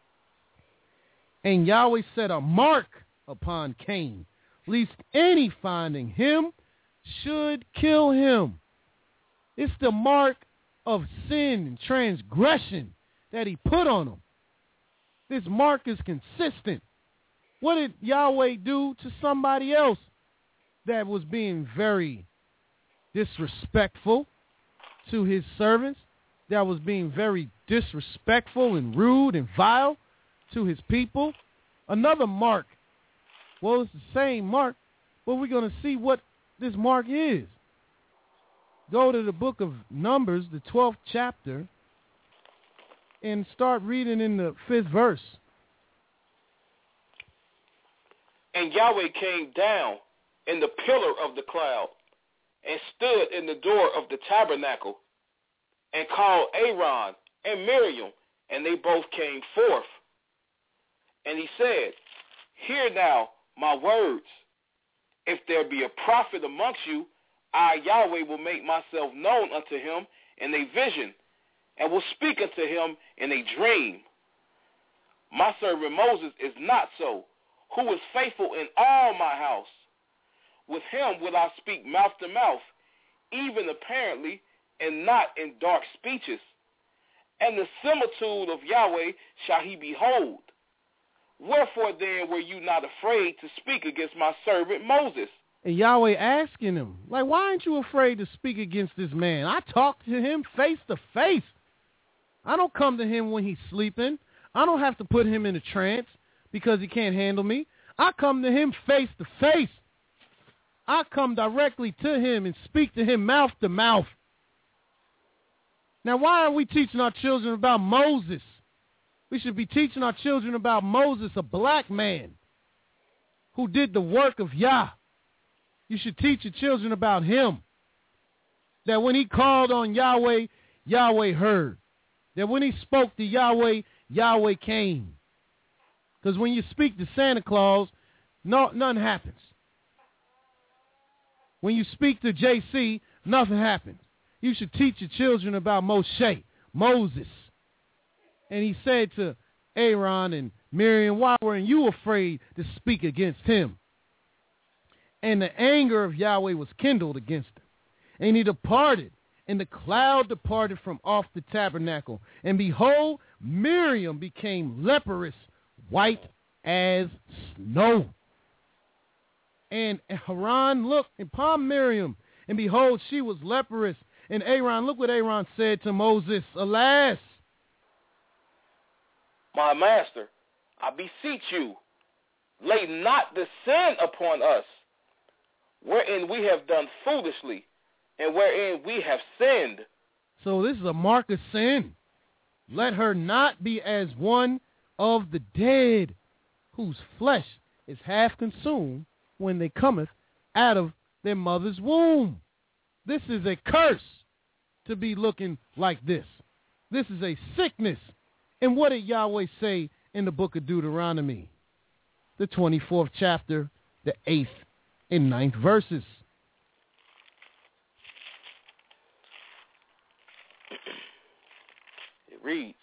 And Yahweh set a mark upon Cain, lest any finding him should kill him. It's the mark of sin and transgression that he put on him. This mark is consistent. What did Yahweh do to somebody else that was being very disrespectful to his servants, that was being very disrespectful and rude and vile to his people? Another mark. Well, it's the same mark, but we're going to see what this mark is. Go to the book of Numbers, the 12th chapter, and start reading in the 5th verse. And Yahweh came down in the pillar of the cloud and stood in the door of the tabernacle and called Aaron and Miriam, and they both came forth. And he said, hear now my words. If there be a prophet amongst you, I, Yahweh, will make myself known unto him in a vision, and will speak unto him in a dream. My servant Moses is not so, who is faithful in all my house. With him will I speak mouth to mouth, even apparently, and not in dark speeches. And the similitude of Yahweh shall he behold. Wherefore then were you not afraid to speak against my servant Moses? And Yahweh asking him, like, why aren't you afraid to speak against this man? I talk to him face to face. I don't come to him when he's sleeping. I don't have to put him in a trance because he can't handle me. I come to him face to face. I come directly to him and speak to him mouth to mouth. Now, why aren't we teaching our children about Moses? We should be teaching our children about Moses, a black man who did the work of Yah. You should teach your children about him. That when he called on Yahweh, Yahweh heard. That when he spoke to Yahweh, Yahweh came. Because when you speak to Santa Claus, nothing happens. When you speak to JC, nothing happens. You should teach your children about Moshe, Moses. And he said to Aaron and Miriam, why weren't you afraid to speak against him? And the anger of Yahweh was kindled against him. And he departed, and the cloud departed from off the tabernacle. And behold, Miriam became leprous, white as snow. And Aaron looked upon Miriam, and behold, she was leprous. And Aaron, look what Aaron said to Moses, alas, my master, I beseech you, lay not the sin upon us, wherein we have done foolishly, and wherein we have sinned. So this is a mark of sin. Let her not be as one of the dead, whose flesh is half consumed when they cometh out of their mother's womb. This is a curse to be looking like this. This is a sickness. And what did Yahweh say in the book of Deuteronomy? The 24th chapter, the 8th and 9th verses. It reads,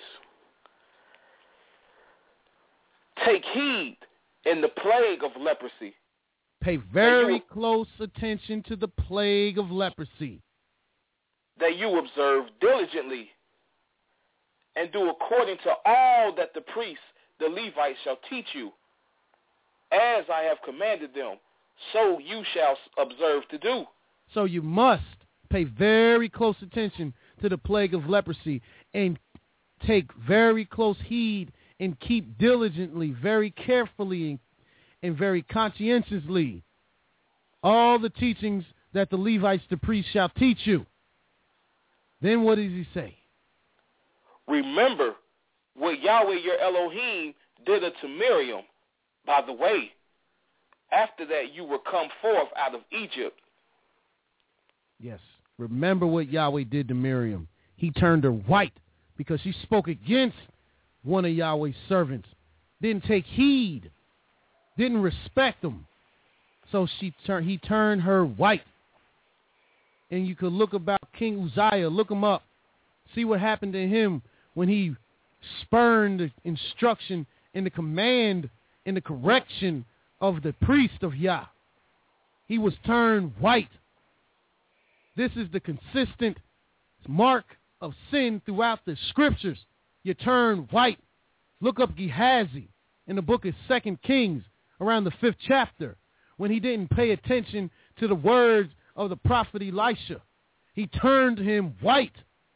take heed in the plague of leprosy. Pay very close attention to the plague of leprosy. That you observe diligently and do according to all that the priests the Levites shall teach you. As I have commanded them, so you shall observe to do. So you must pay very close attention to the plague of leprosy and take very close heed and keep diligently, very carefully, and very conscientiously all the teachings that the Levites, the priests, shall teach you. Then what does he say? Remember what Yahweh your Elohim did unto Miriam. By the way, after that you were come forth out of Egypt. Yes. Remember what Yahweh did to Miriam. He turned her white because she spoke against one of Yahweh's servants. Didn't take heed. Didn't respect him. So he turned her white. And you could look about King Uzziah. Look him up. See what happened to him when he spurned the instruction and the command and the correction of the priest of Yah. He was turned white. This is the consistent mark of sin throughout the scriptures. You turn white. Look up Gehazi in the book of 2 Kings around the 5th chapter when he didn't pay attention to the words of the prophet Elisha. He turned him white.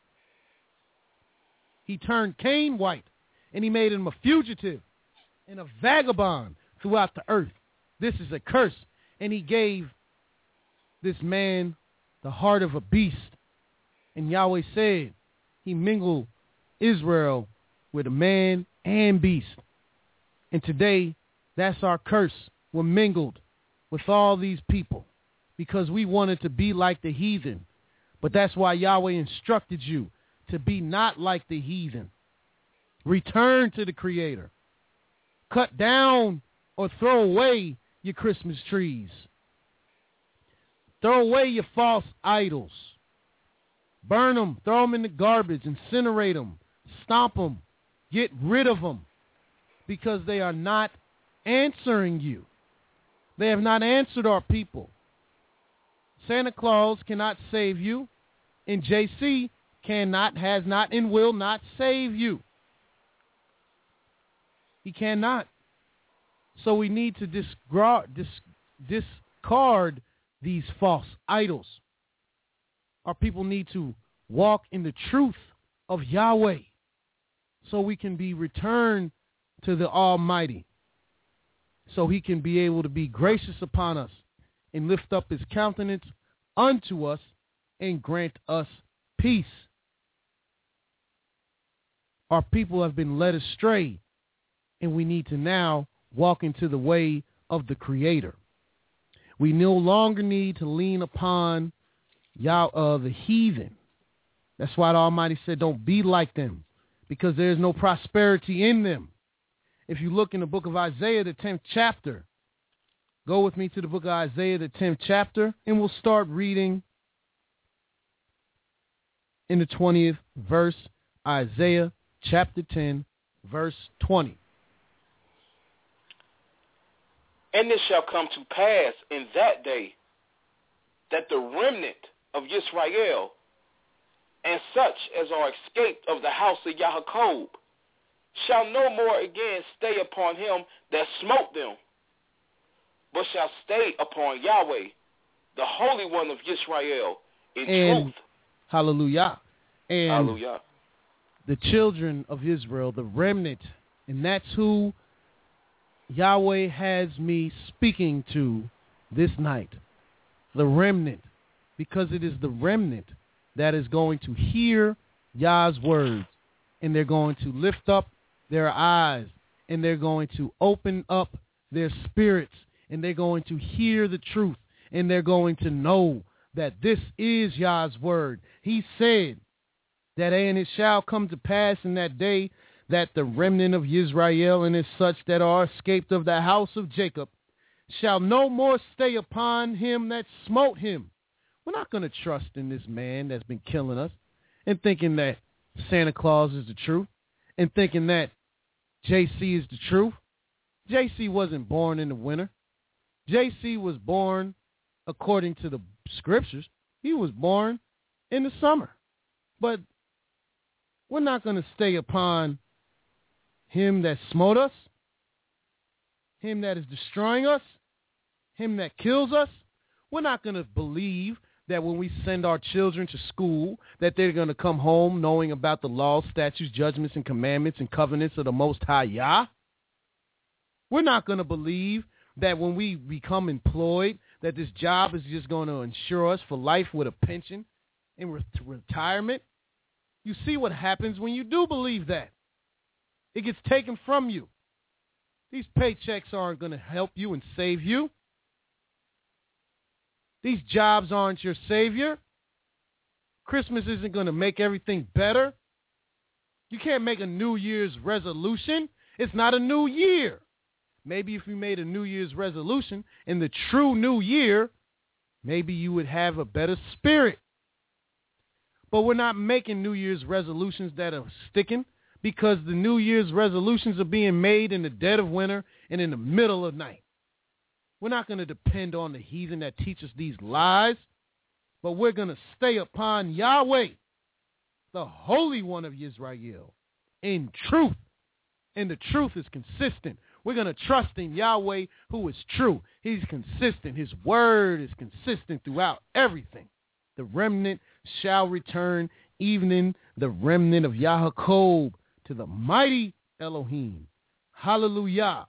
He turned Cain white, and he made him a fugitive and a vagabond throughout the earth. This is a curse, and he gave this man the heart of a beast. And Yahweh said he mingled Israel with a man and beast. And today, that's our curse. We're mingled with all these people because we wanted to be like the heathen. But that's why Yahweh instructed you to be not like the heathen. Return to the Creator. Cut down or throw away your Christmas trees. Throw away your false idols. Burn them. Throw them in the garbage. Incinerate them. Stomp them. Get rid of them. Because they are not answering you. They have not answered our people. Santa Claus cannot save you. And JC cannot, has not, and will not save you. He cannot. So we need to discard these false idols. Our people need to walk in the truth of Yahweh so we can be returned to the Almighty, so he can be able to be gracious upon us and lift up his countenance unto us and grant us peace. Our people have been led astray, and we need to now walk into the way of the Creator. We no longer need to lean upon the heathen. That's why the Almighty said, don't be like them, because there is no prosperity in them. If you look in the book of Isaiah, the 10th chapter, go with me to the book of Isaiah, the 10th chapter, and we'll start reading in the 20th verse, Isaiah chapter 10, verse 20. And it shall come to pass in that day that the remnant of Yisrael and such as are escaped of the house of Yaakov shall no more again stay upon him that smote them, but shall stay upon Yahweh, the Holy One of Yisrael, in truth. Hallelujah. And hallelujah. The children of Israel, the remnant, and that's who Yahweh has me speaking to this night. The remnant, because it is the remnant that is going to hear Yah's words, and they're going to lift up their eyes, and they're going to open up their spirits, and they're going to hear the truth, and they're going to know that this is Yah's word. He said that, and it shall come to pass in that day that the remnant of Israel and as such that are escaped of the house of Jacob shall no more stay upon him that smote him. We're not going to trust in this man that's been killing us and thinking that Santa Claus is the truth and thinking that JC is the truth. JC wasn't born in the winter. JC was born according to the scriptures. He was born in the summer. But we're not going to stay upon him that smote us, him that is destroying us, him that kills us. We're not going to believe that when we send our children to school that they're going to come home knowing about the laws, statutes, judgments, and commandments and covenants of the Most High Yah. We're not going to believe that when we become employed that this job is just going to ensure us for life with a pension and retirement. You see what happens when you do believe that. It gets taken from you. These paychecks aren't going to help you and save you. These jobs aren't your savior. Christmas isn't going to make everything better. You can't make a New Year's resolution. It's not a new year. Maybe if you made a New Year's resolution in the true new year, maybe you would have a better spirit. But we're not making New Year's resolutions that are sticking because the New Year's resolutions are being made in the dead of winter and in the middle of night. We're not going to depend on the heathen that teach us these lies, but we're going to stay upon Yahweh, the Holy One of Israel, in truth. And the truth is consistent. We're going to trust in Yahweh, who is true. He's consistent. His word is consistent throughout everything. The remnant shall return, even the remnant of Yaakov, to the mighty Elohim. Hallelujah.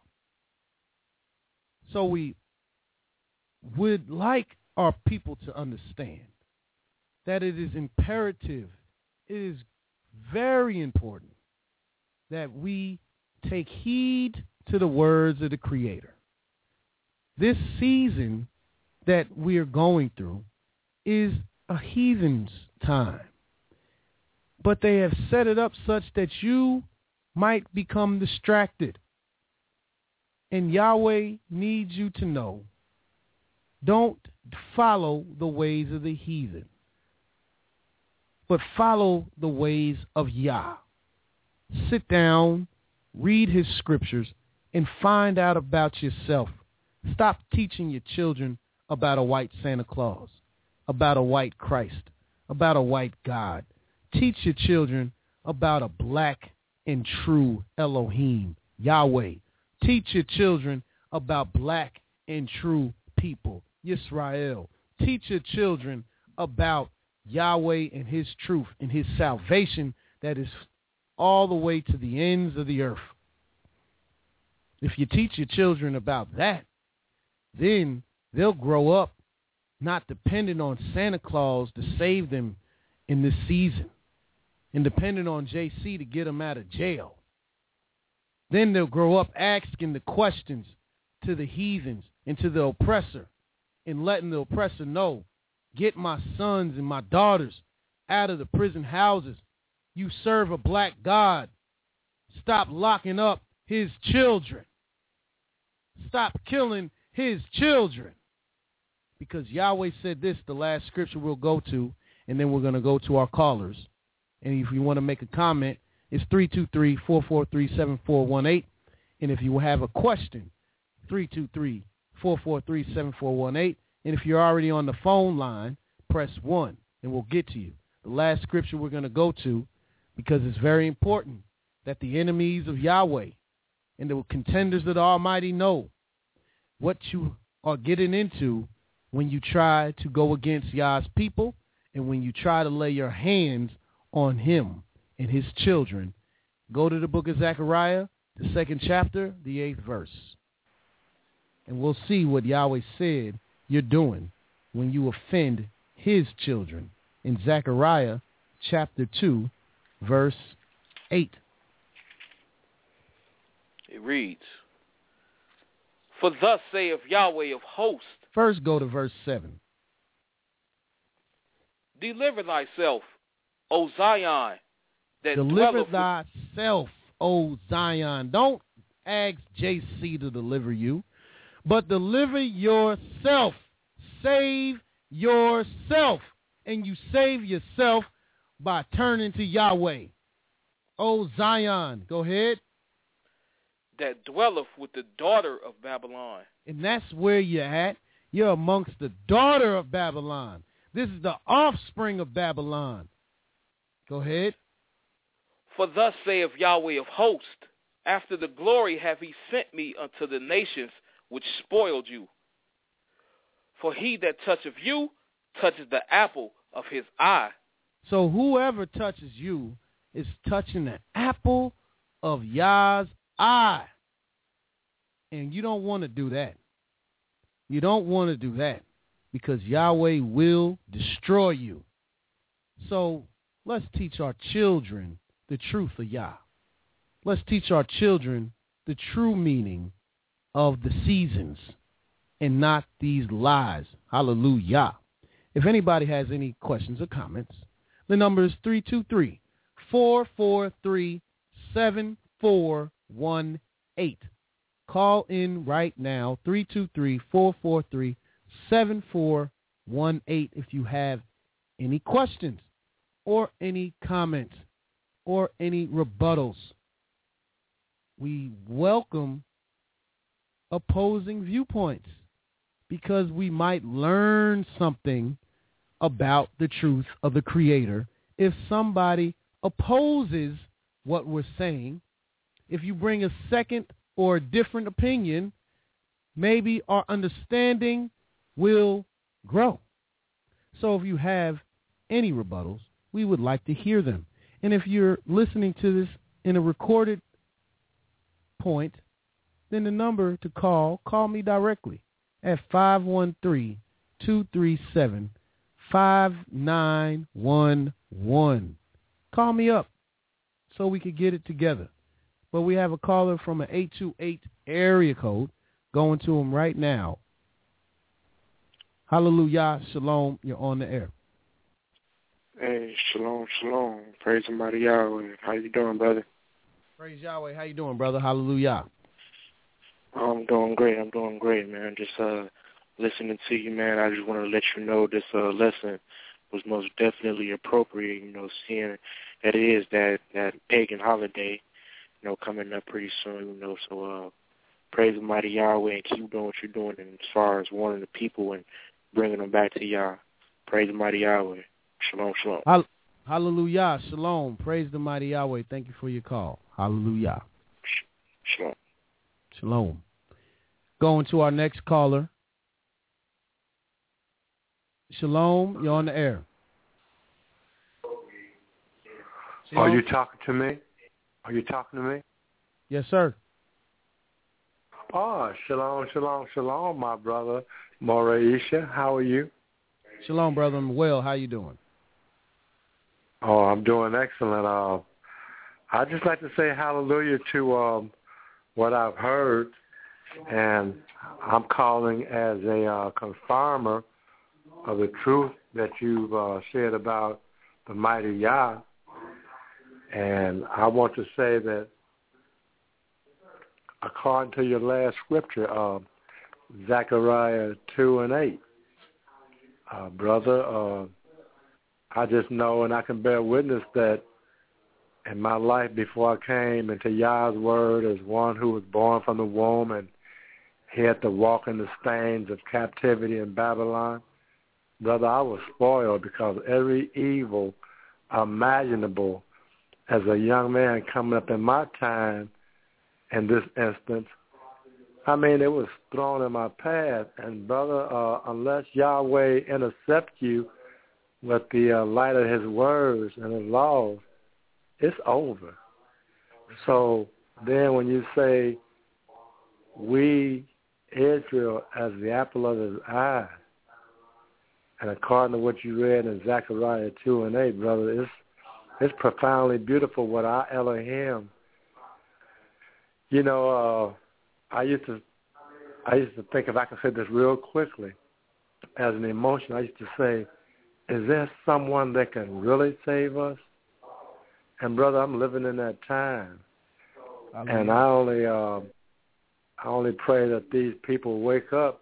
So we would like our people to understand that it is imperative, it is very important that we take heed to the words of the Creator. This season that we are going through is a heathen's time, but they have set it up such that you might become distracted. And Yahweh needs you to know, don't follow the ways of the heathen, but follow the ways of Yah. Sit down, read his scriptures, and find out about yourself. Stop teaching your children about a white Santa Claus, about a white Christ, about a white God. Teach your children about a black and true Elohim, Yahweh. Teach your children about black and true people, Yisrael. Teach your children about Yahweh and his truth and his salvation that is all the way to the ends of the earth. If you teach your children about that, then they'll grow up not dependent on Santa Claus to save them in this season and dependent on JC to get them out of jail. Then they'll grow up asking the questions to the heathens and to the oppressor and letting the oppressor know, get my sons and my daughters out of the prison houses. You serve a black God. Stop locking up his children. Stop killing his children. Because Yahweh said this, the last scripture we'll go to, and then we're going to go to our callers. And if you want to make a comment, it's 323-443-7418. And if you have a question, 323-443-7418. And if you're already on the phone line, press 1, and we'll get to you. The last scripture we're going to go to, because it's very important that the enemies of Yahweh and the contenders of the Almighty know what you are getting into when you try to go against Yah's people and when you try to lay your hands on him and his children. Go to the book of Zechariah, the 2nd chapter, the 8th verse. And we'll see what Yahweh said you're doing when you offend his children in Zechariah chapter 2, verse 8. It reads, for thus saith Yahweh of hosts. First go to verse 7. Deliver thyself, O Zion, that deliver thyself, O Zion. Don't ask JC to deliver you, but deliver yourself. Save yourself. And you save yourself by turning to Yahweh. O Zion. Go ahead. That dwelleth with the daughter of Babylon. And that's where you're at. You're amongst the daughter of Babylon. This is the offspring of Babylon. Go ahead. For thus saith Yahweh of hosts, After the glory have he sent me unto the nations which spoiled you. For he that toucheth you touches the apple of his eye. So whoever touches you is touching the apple of Yah's eye. And you don't want to do that. You don't want to do that because Yahweh will destroy you. So let's teach our children the truth of Yah. Let's teach our children the true meaning of the seasons and not these lies. Hallelujah. If anybody has any questions or comments, the number is 323-443-7418. Call in right now, 323-443-7418 if you have any questions or any comments or any rebuttals. We welcome opposing viewpoints because we might learn something about the truth of the Creator if somebody opposes what we're saying. If you bring a second or a different opinion, maybe our understanding will grow. So if you have any rebuttals, we would like to hear them. And if you're listening to this in a recorded point, then the number to call me directly at 513-237-5911. Call me up so we could get it together. But we have a caller from an 828 area code. Going to him right now. Hallelujah. Shalom. You're on the air. Hey, shalom, shalom. Praise Almighty Yahweh. How you doing, brother? Praise Yahweh. How you doing, brother? Hallelujah. I'm doing great, man. Just listening to you, man. I just want to let you know this lesson was most definitely appropriate, seeing that it is that pagan holiday, coming up pretty soon, So praise Almighty Yahweh and keep doing what you're doing as far as warning the people and bringing them back to Yah. Praise Almighty Yahweh. Shalom, shalom. Hallelujah. Shalom. Praise the mighty Yahweh. Thank you for your call. Hallelujah. Shalom. Shalom. Going to our next caller. Shalom. You're on the air. Shalom. Are you talking to me? Yes, sir. Oh, shalom, my brother. Moraisha, how are you? Shalom, brother. I'm well. How you doing? Oh, I'm doing excellent. I'd just like to say hallelujah to what I've heard, and I'm calling as a confirmer of the truth that you've said about the mighty Yah. And I want to say that according to your last scripture, Zechariah 2:8, brother, I just know and I can bear witness that in my life before I came into Yah's word as one who was born from the womb and he had to walk in the stains of captivity in Babylon, brother, I was spoiled because every evil imaginable as a young man coming up in my time in this instance, I mean, it was thrown in my path. And, brother, unless Yahweh intercepts you with the light of his words and his laws, it's over. So then when you say we, Israel, as the apple of his eye, and according to what you read in Zechariah 2:8, brother, it's profoundly beautiful what our Elohim, I used to think, if I could say this real quickly, as an emotion, I used to say, is there someone that can really save us? And brother, I'm living in that time, and I only pray that these people wake up,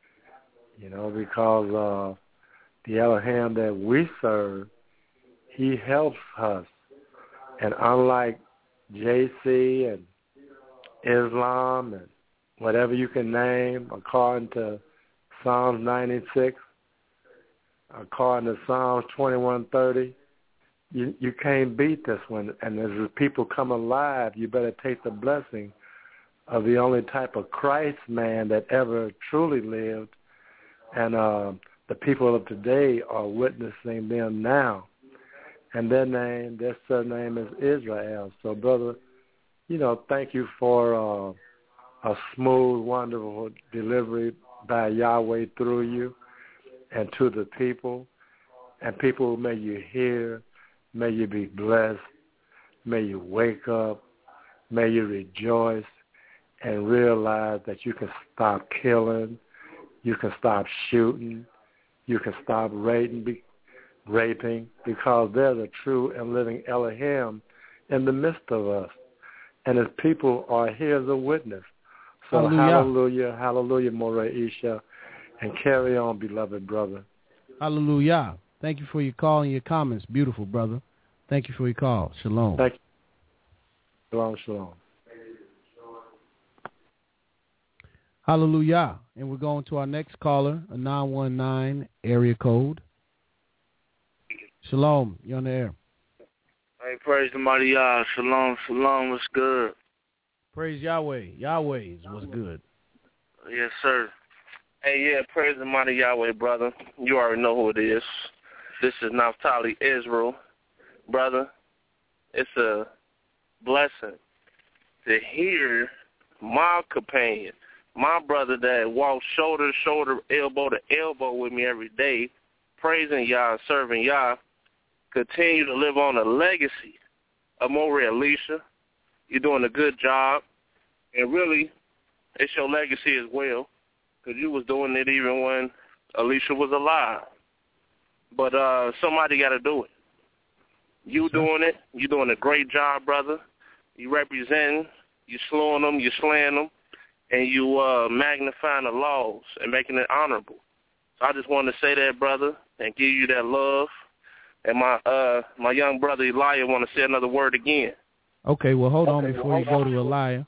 because the Elohim that we serve, he helps us, and unlike JC and Islam and whatever you can name, according to Psalms 96, according to Psalms 21:30, you can't beat this one. And as the people come alive, you better take the blessing of the only type of Christ man that ever truly lived. And the people of today are witnessing them now. And their surname is Israel. So, brother, thank you for a smooth, wonderful delivery by Yahweh through you and to the people. And people, may you hear, may you be blessed, may you wake up, may you rejoice and realize that you can stop killing, you can stop shooting, you can stop raping, because there's a true and living Elohim in the midst of us. And his people are here as a witness. So hallelujah, hallelujah, Moreh Isha, and carry on, beloved brother. Hallelujah. Thank you for your call and your comments. Beautiful, brother. Thank you for your call. Shalom. Thank you. Shalom, shalom. Hallelujah. And we're going to our next caller, a 919 area code. Shalom. You're on the air. Hey, praise the mighty Yah. Shalom, shalom. What's good? Praise Yahweh. Yahweh is what's good. Yes, sir. Hey, yeah, praise the mighty Yahweh, brother. You already know who it is. This is Naphtali Israel. Brother, it's a blessing to hear my companion, my brother that walks shoulder to shoulder, elbow to elbow with me every day, praising Yah, serving Yah, continue to live on the legacy of Moreh Elisha. You're doing a good job, and really, it's your legacy as well, because you was doing it even when Elisha was alive. But somebody got to do it. You doing it. You're doing a great job, brother. You representing. You slowing them. You slaying them. And you magnifying the laws and making it honorable. So I just wanted to say that, brother, and give you that love. And my young brother Elijah want to say another word again. Okay, well, hold on before you go to Elijah.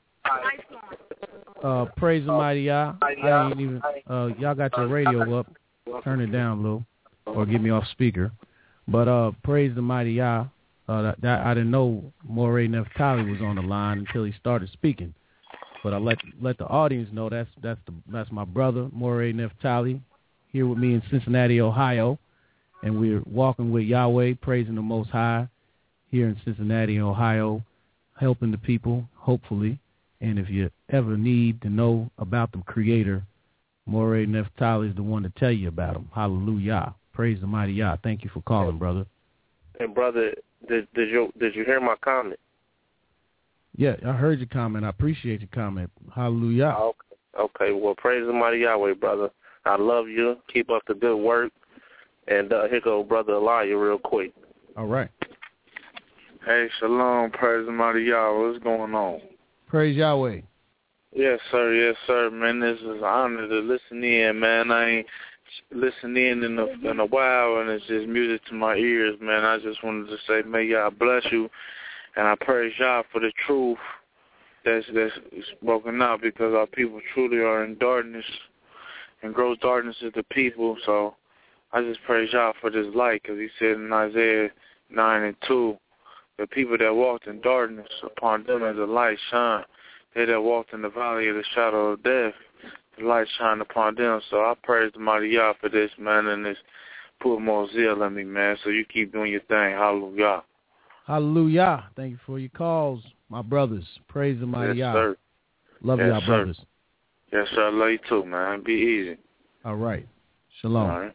Praise the mighty Yah. I ain't even. Y'all got your radio up. Turn it down a little, or get me off speaker. But praise the mighty Yah. I didn't know Moreh Naphtali was on the line until he started speaking. But I let the audience know that's my brother Moreh Naphtali, here with me in Cincinnati, Ohio, and we're walking with Yahweh, praising the Most High, here in Cincinnati, Ohio, helping the people, hopefully. And if you ever need to know about the Creator, Moreh Naphtali is the one to tell you about him. Hallelujah. Praise the mighty Yah. Thank you for calling, brother. And brother, did you hear my comment? Yeah, I heard your comment. I appreciate your comment. Hallelujah. Okay. Well, praise the mighty Yahweh, brother. I love you. Keep up the good work. And here go brother Elijah real quick. All right. Hey, shalom. Praise the mighty Yahweh. What's going on? Praise Yahweh. Yes, sir, man. This is an honor to listen in, man. I ain't listened in a while, and it's just music to my ears, man. I just wanted to say, may Yah bless you, and I praise Yah for the truth that's spoken out, because our people truly are in darkness, and gross darkness is the people. So I just praise Yah for this light, because he said in Isaiah 9:2, the people that walked in darkness, upon them as a light shine. They that walked in the valley of the shadow of death, the light shine upon them. So I praise the mighty Yah for this, man, and this put more zeal in me, man. So you keep doing your thing. Hallelujah. Hallelujah. Thank you for your calls, my brothers. Praise the mighty Yah. Sir. Love y'all, brothers. Yes, sir. I love you too, man. Be easy. All right. Shalom. All right.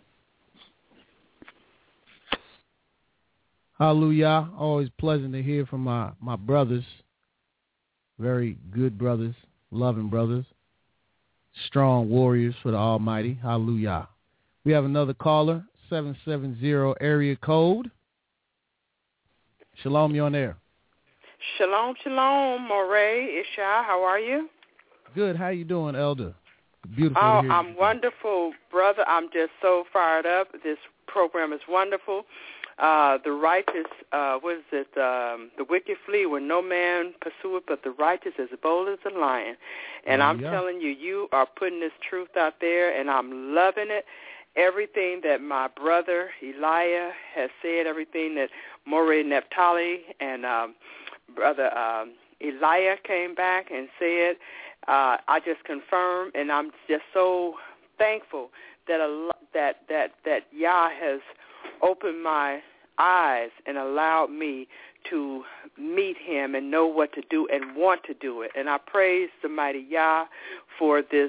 Hallelujah. Always pleasant to hear from my brothers. Very good brothers, loving brothers, strong warriors for the Almighty. Hallelujah. We have another caller, 770 area code. Shalom, you're on air. Shalom, Moreh Isha. How are you? Good. How you doing, Elder? Beautiful. Oh, to hear I'm you. wonderful, brother. I'm just so fired up. This program is wonderful. The righteous, the wicked flee when no man pursueth, but the righteous as bold as a lion. And I'm telling you, you are putting this truth out there, and I'm loving it. everything that my brother Elijah has said, everything that Morey Naphtali and brother Elijah came back and said, I just confirm, and I'm just so thankful that Yah has opened my eyes and allowed me to meet him and know what to do and want to do it. And I praise the mighty Yah for this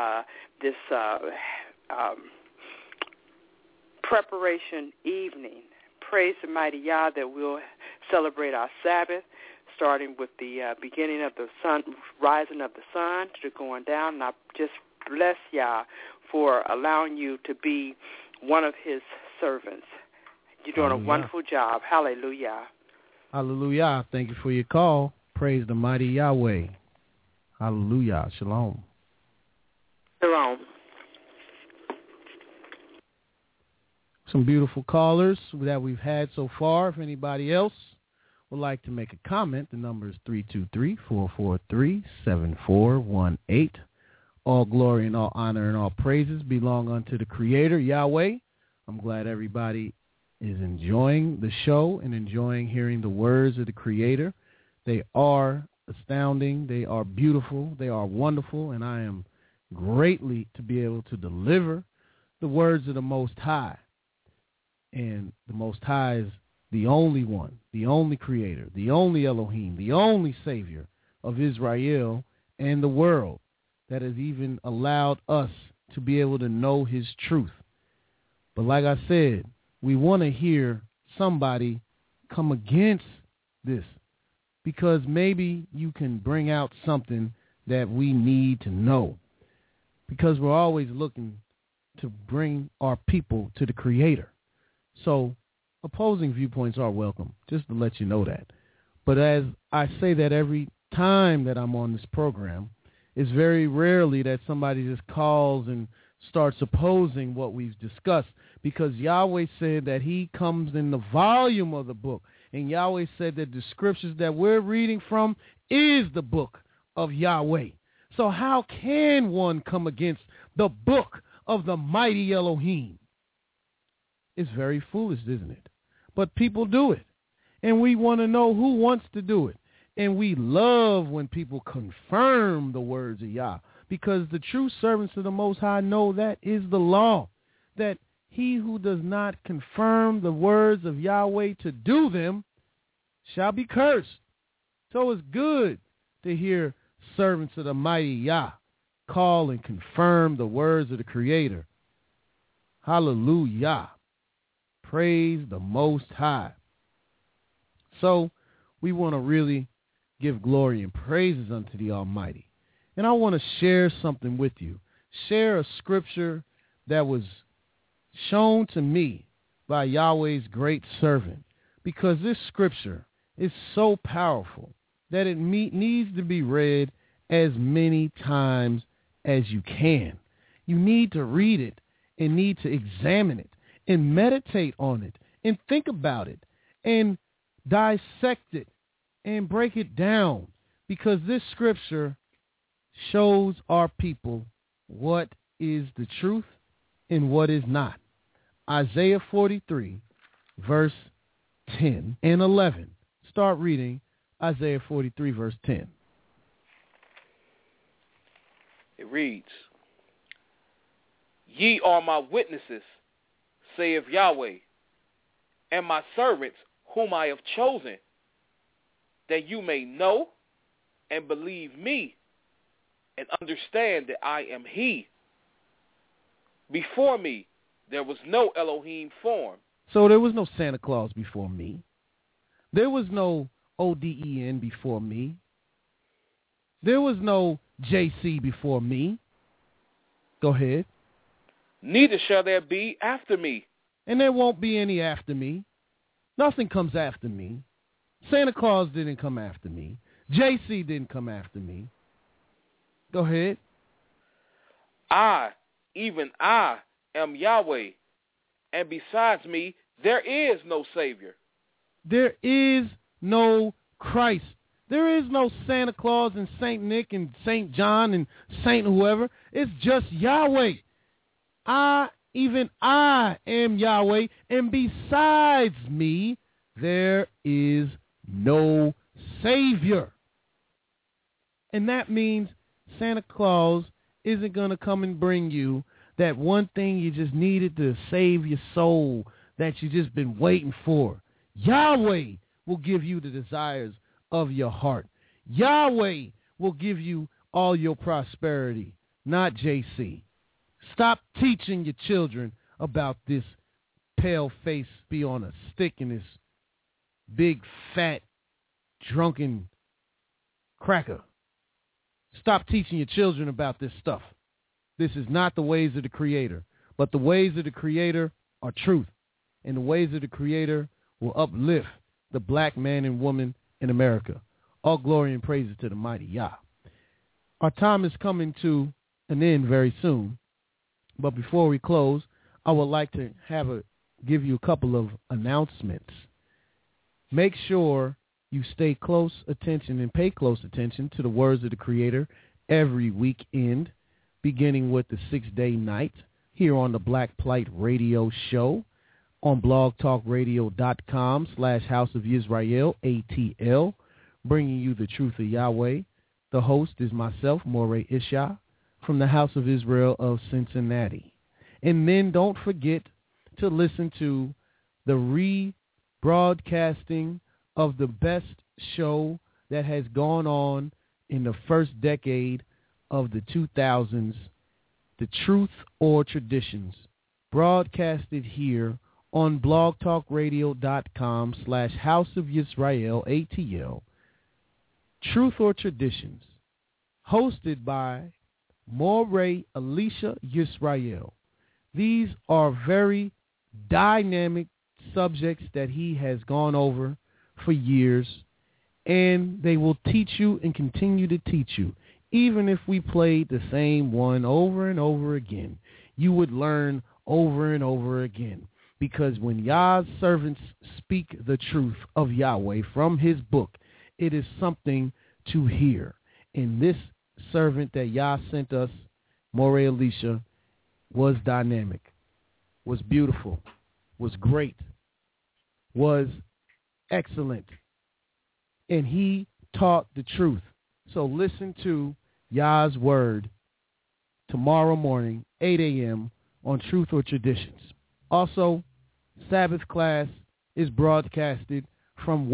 preparation evening. Praise the mighty Yah that we'll celebrate our Sabbath, starting with the beginning of the sun, rising of the sun to the going down. And I just bless Yah for allowing you to be one of his servants. You're doing a wonderful job. Hallelujah. Hallelujah. Thank you for your call. Praise the mighty Yahweh. Hallelujah. Shalom. Shalom. Some beautiful callers that we've had so far. If anybody else would like to make a comment, the number is 323-443-7418. All glory and all honor and all praises belong unto the Creator, Yahweh. I'm glad everybody is enjoying the show and enjoying hearing the words of the Creator. They are astounding. They are beautiful. They are wonderful. And I am greatly to be able to deliver the words of the Most High. And the Most High is the only one, the only Creator, the only Elohim, the only Savior of Israel and the world that has even allowed us to be able to know his truth. But like I said, we want to hear somebody come against this, because maybe you can bring out something that we need to know, because we're always looking to bring our people to the Creator. So opposing viewpoints are welcome, just to let you know that. But as I say that every time that I'm on this program, it's very rarely that somebody just calls and starts opposing what we've discussed, because Yahweh said that he comes in the volume of the book. And Yahweh said that the scriptures that we're reading from is the book of Yahweh. So how can one come against the book of the mighty Elohim? It's very foolish, isn't it? But people do it. And we want to know who wants to do it. And we love when people confirm the words of Yah, because the true servants of the Most High know that is the law, that he who does not confirm the words of Yahweh to do them shall be cursed. So it's good to hear servants of the mighty Yah call and confirm the words of the Creator. Hallelujah. Praise the Most High. So we want to really give glory and praises unto the Almighty. And I want to share something with you. Share a scripture that was shown to me by Yahweh's great servant, because this scripture is so powerful that it needs to be read as many times as you can. You need to read it and need to examine it and meditate on it and think about it and dissect it and break it down, because this scripture shows our people what is the truth and what is not. Isaiah 43, verse 10 and 11. Start reading Isaiah 43, verse 10. It reads, "Ye are my witnesses, saith Yahweh, and my servants whom I have chosen, that you may know and believe me and understand that I am he. Before me there was no Elohim form." So there was no Santa Claus before me. There was no ODEN before me. There was no JC before me. Go ahead. "Neither shall there be after me." And there won't be any after me. Nothing comes after me. Santa Claus didn't come after me. JC didn't come after me. Go ahead. "I, even I, am Yahweh, and besides me there is no Savior." There is no Christ. There is no Santa Claus and Saint Nick and Saint John and Saint whoever. It's just Yahweh. I Even I am Yahweh, and besides me, there is no Savior. And that means Santa Claus isn't going to come and bring you that one thing you just needed to save your soul that you've just been waiting for. Yahweh will give you the desires of your heart. Yahweh will give you all your prosperity, not JC. Stop teaching your children about this pale face be on a stick and this big, fat, drunken cracker. Stop teaching your children about this stuff. This is not the ways of the Creator, but the ways of the Creator are truth, and the ways of the Creator will uplift the black man and woman in America. All glory and praises to the mighty Yah. Our time is coming to an end very soon, but before we close, I would like to give you a couple of announcements. Make sure you stay close attention and pay close attention to the words of the Creator every weekend, beginning with the 6-day night here on the Black Plight Radio Show on blogtalkradio.com/House of Yisrael, ATL, bringing you the truth of Yahweh. The host is myself, Moreh Isha, from the House of Israel of Cincinnati. And then don't forget to listen to the rebroadcasting of the best show that has gone on in the first decade of the 2000s, The Truth or Traditions, broadcasted here on blogtalkradio.com/House of Yisrael, ATL, Truth or Traditions, hosted by Moreh Elisha Yisrael. These are very dynamic subjects that he has gone over for years, and they will teach you and continue to teach you. Even if we played the same one over and over again, you would learn over and over again. Because when Yah's servants speak the truth of Yahweh from his book, it is something to hear. And this servant that Yah sent us, Moreh Elisha, was dynamic, was beautiful, was great, was excellent, and he taught the truth. So listen to Yah's word tomorrow morning, 8 a.m. on Truth or Traditions. Also, Sabbath class is broadcasted from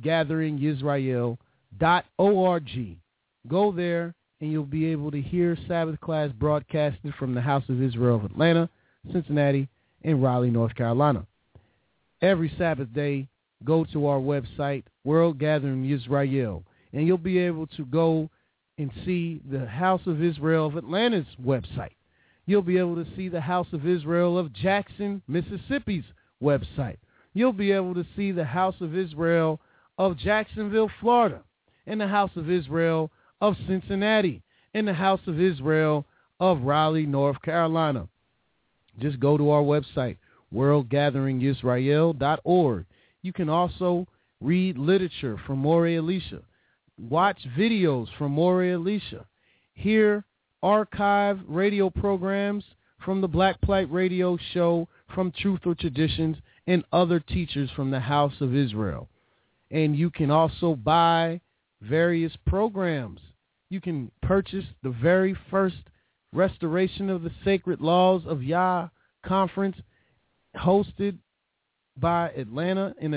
worldgatheringisrael.org. Go there and you'll be able to hear Sabbath class broadcasted from the House of Israel of Atlanta, Cincinnati, and Raleigh, North Carolina. Every Sabbath day, go to our website, World Gathering Yisrael, and you'll be able to go and see the House of Israel of Atlanta's website. You'll be able to see the House of Israel of Jackson, Mississippi's website. You'll be able to see the House of Israel of Jacksonville, Florida, and the House of Israel of Cincinnati, and the House of Israel of Raleigh, North Carolina. Just go to our website, worldgatheringisrael.org. You can also read literature from Moreh Elisha, watch videos from Moreh Elisha, hear archive radio programs from the Black Plight Radio Show, from Truth or Traditions, and other teachers from the House of Israel. And you can also buy various programs. You can purchase the very first Restoration of the Sacred Laws of Yah conference hosted by Atlanta in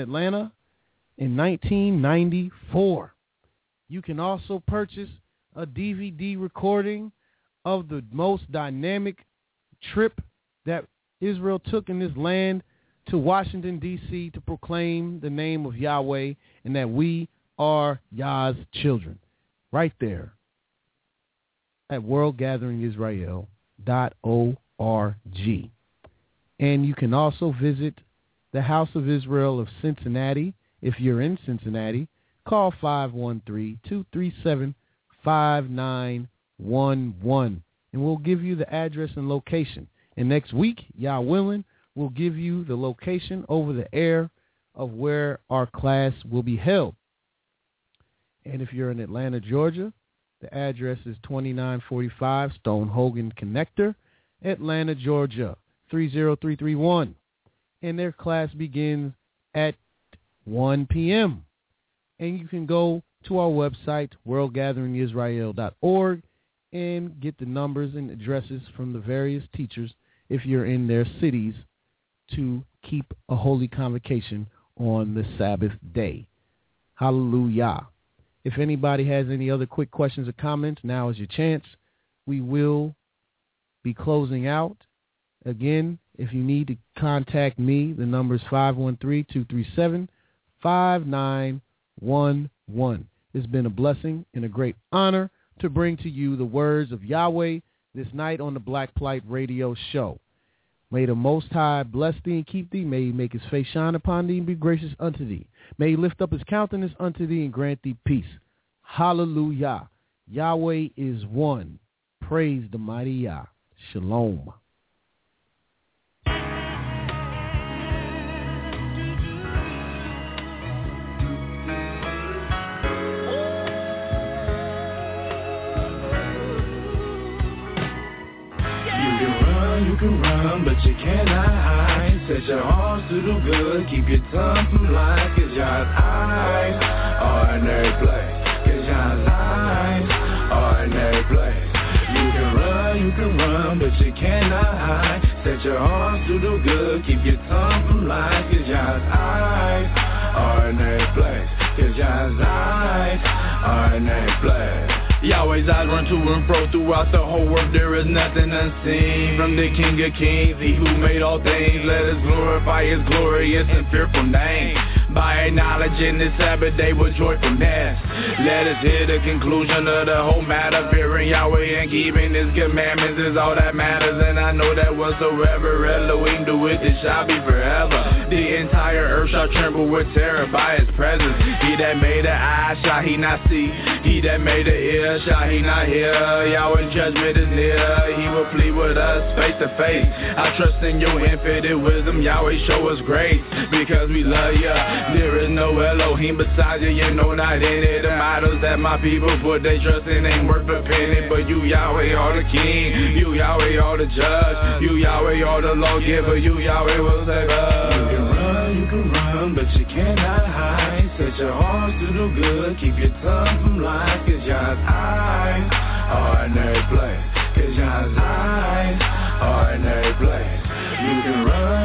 1994. You can also purchase a DVD recording of the most dynamic trip that Israel took in this land to Washington, D.C. to proclaim the name of Yahweh and that we are Yah's children. Right there at worldgatheringisrael.org. And you can also visit the House of Israel of Cincinnati. If you're in Cincinnati, call 513-237-5911, and we'll give you the address and location. And next week, Yah willing, we'll give you the location over the air of where our class will be held. And if you're in Atlanta, Georgia, the address is 2945 Stone Hogan Connector, Atlanta, Georgia, 30331. And their class begins at 1 p.m. And you can go to our website, worldgatheringisrael.org, and get the numbers and addresses from the various teachers if you're in their cities to keep a holy convocation on the Sabbath day. Hallelujah. If anybody has any other quick questions or comments, now is your chance. We will be closing out. Again, if you need to contact me, the number is 513-237-5911. It's been a blessing and a great honor to bring to you the words of Yahweh this night on the Black Plight Radio Show. May the Most High bless thee and keep thee. May he make his face shine upon thee and be gracious unto thee. May he lift up his countenance unto thee and grant thee peace. Hallelujah. Yahweh is one. Praise the mighty Yah. Shalom. You can run, but you cannot hide. Set your hearts to do good. Keep your tongue from lying, cause God's eyes are in every place. Cause God's eyes are in every place. You can run, but you cannot hide. Set your hearts to do good. Keep your tongue from lying, cause God's eyes are in every place. Cause God's eyes are in every place. Yahweh's eyes run to and fro throughout the whole world. There is nothing unseen from the King of Kings, he who made all things. Let us glorify his glorious and fearful name by acknowledging this Sabbath day with joyfulness. Let us hear the conclusion of the whole matter. Fearing Yahweh and keeping his commandments is all that matters. And I know that whatsoever Elohim do it, it shall be forever. The entire earth shall tremble with terror by his presence. He that made the eye, shall he not see? He that made the ear, shall he not hear? Yahweh's judgment is near. He will plead with us face to face. I trust in your infinite wisdom. Yahweh, show us grace because we love you. There is no Elohim beside you. You know not any of the idols that my people put their trust in ain't worth a penny. But you, Yahweh, are the king. You, Yahweh, are the judge. You, Yahweh, are the lawgiver. You, Yahweh, will save us. You can run, but you cannot hide. Set your hearts to do good. Keep your tongue from lying, cause God's eyes are in every place. Cause God's eyes are in every place. You can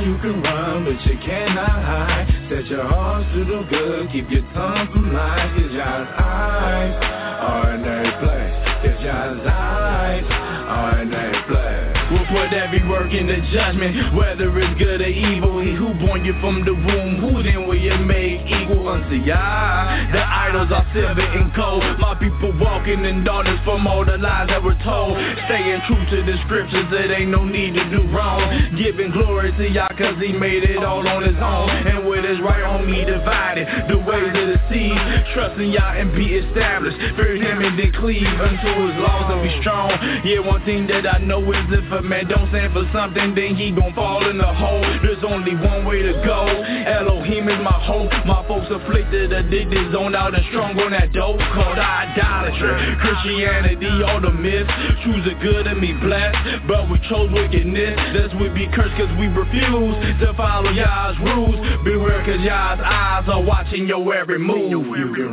run, but you cannot hide. Set your hearts to do good. Keep your tongue from lying, cause God's eyes are in every place. Cause God's eyes are in every place. We'll put every work in the judgment, whether it's good or evil. He who born you from the womb, who then will you make equal unto Yah? The idols are silver and gold. My people walking in darkness from all the lies that were told. Staying true to the scriptures, there ain't no need to do wrong. Giving glory to Yah, cause he made it all on his own. And with his right arm he divided the ways of the sea. Trusting Yah and be established. Fear him and then cleave until his laws will be strong. Yeah, one thing that I know is if a man don't stand for something, then he gon' fall in the hole. There's only one way to go. Elohim is my hope. My folks afflicted, addicted, zoned out and strong on that dope called idolatry. Christianity, all the myths. Choose the good and be blessed, but we chose wickedness. Thus we be cursed cause we refuse to follow Yah's rules. Beware cause Yah's eyes are watching your every move. You can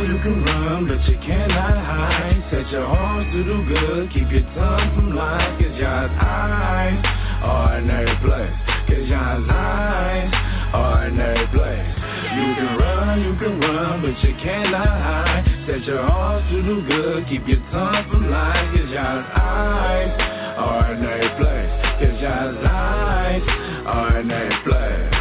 run, but you cannot hide. Set your hearts to do good. Keep your tongue from lying, cause Yah's eyes are in every place. Cause Yah's eyes are in every place. You can run, but you cannot hide. Set your hearts to do good. Keep your tongue from lying, cause Yah's eyes are in every place. Cause Yah's eyes are in every place.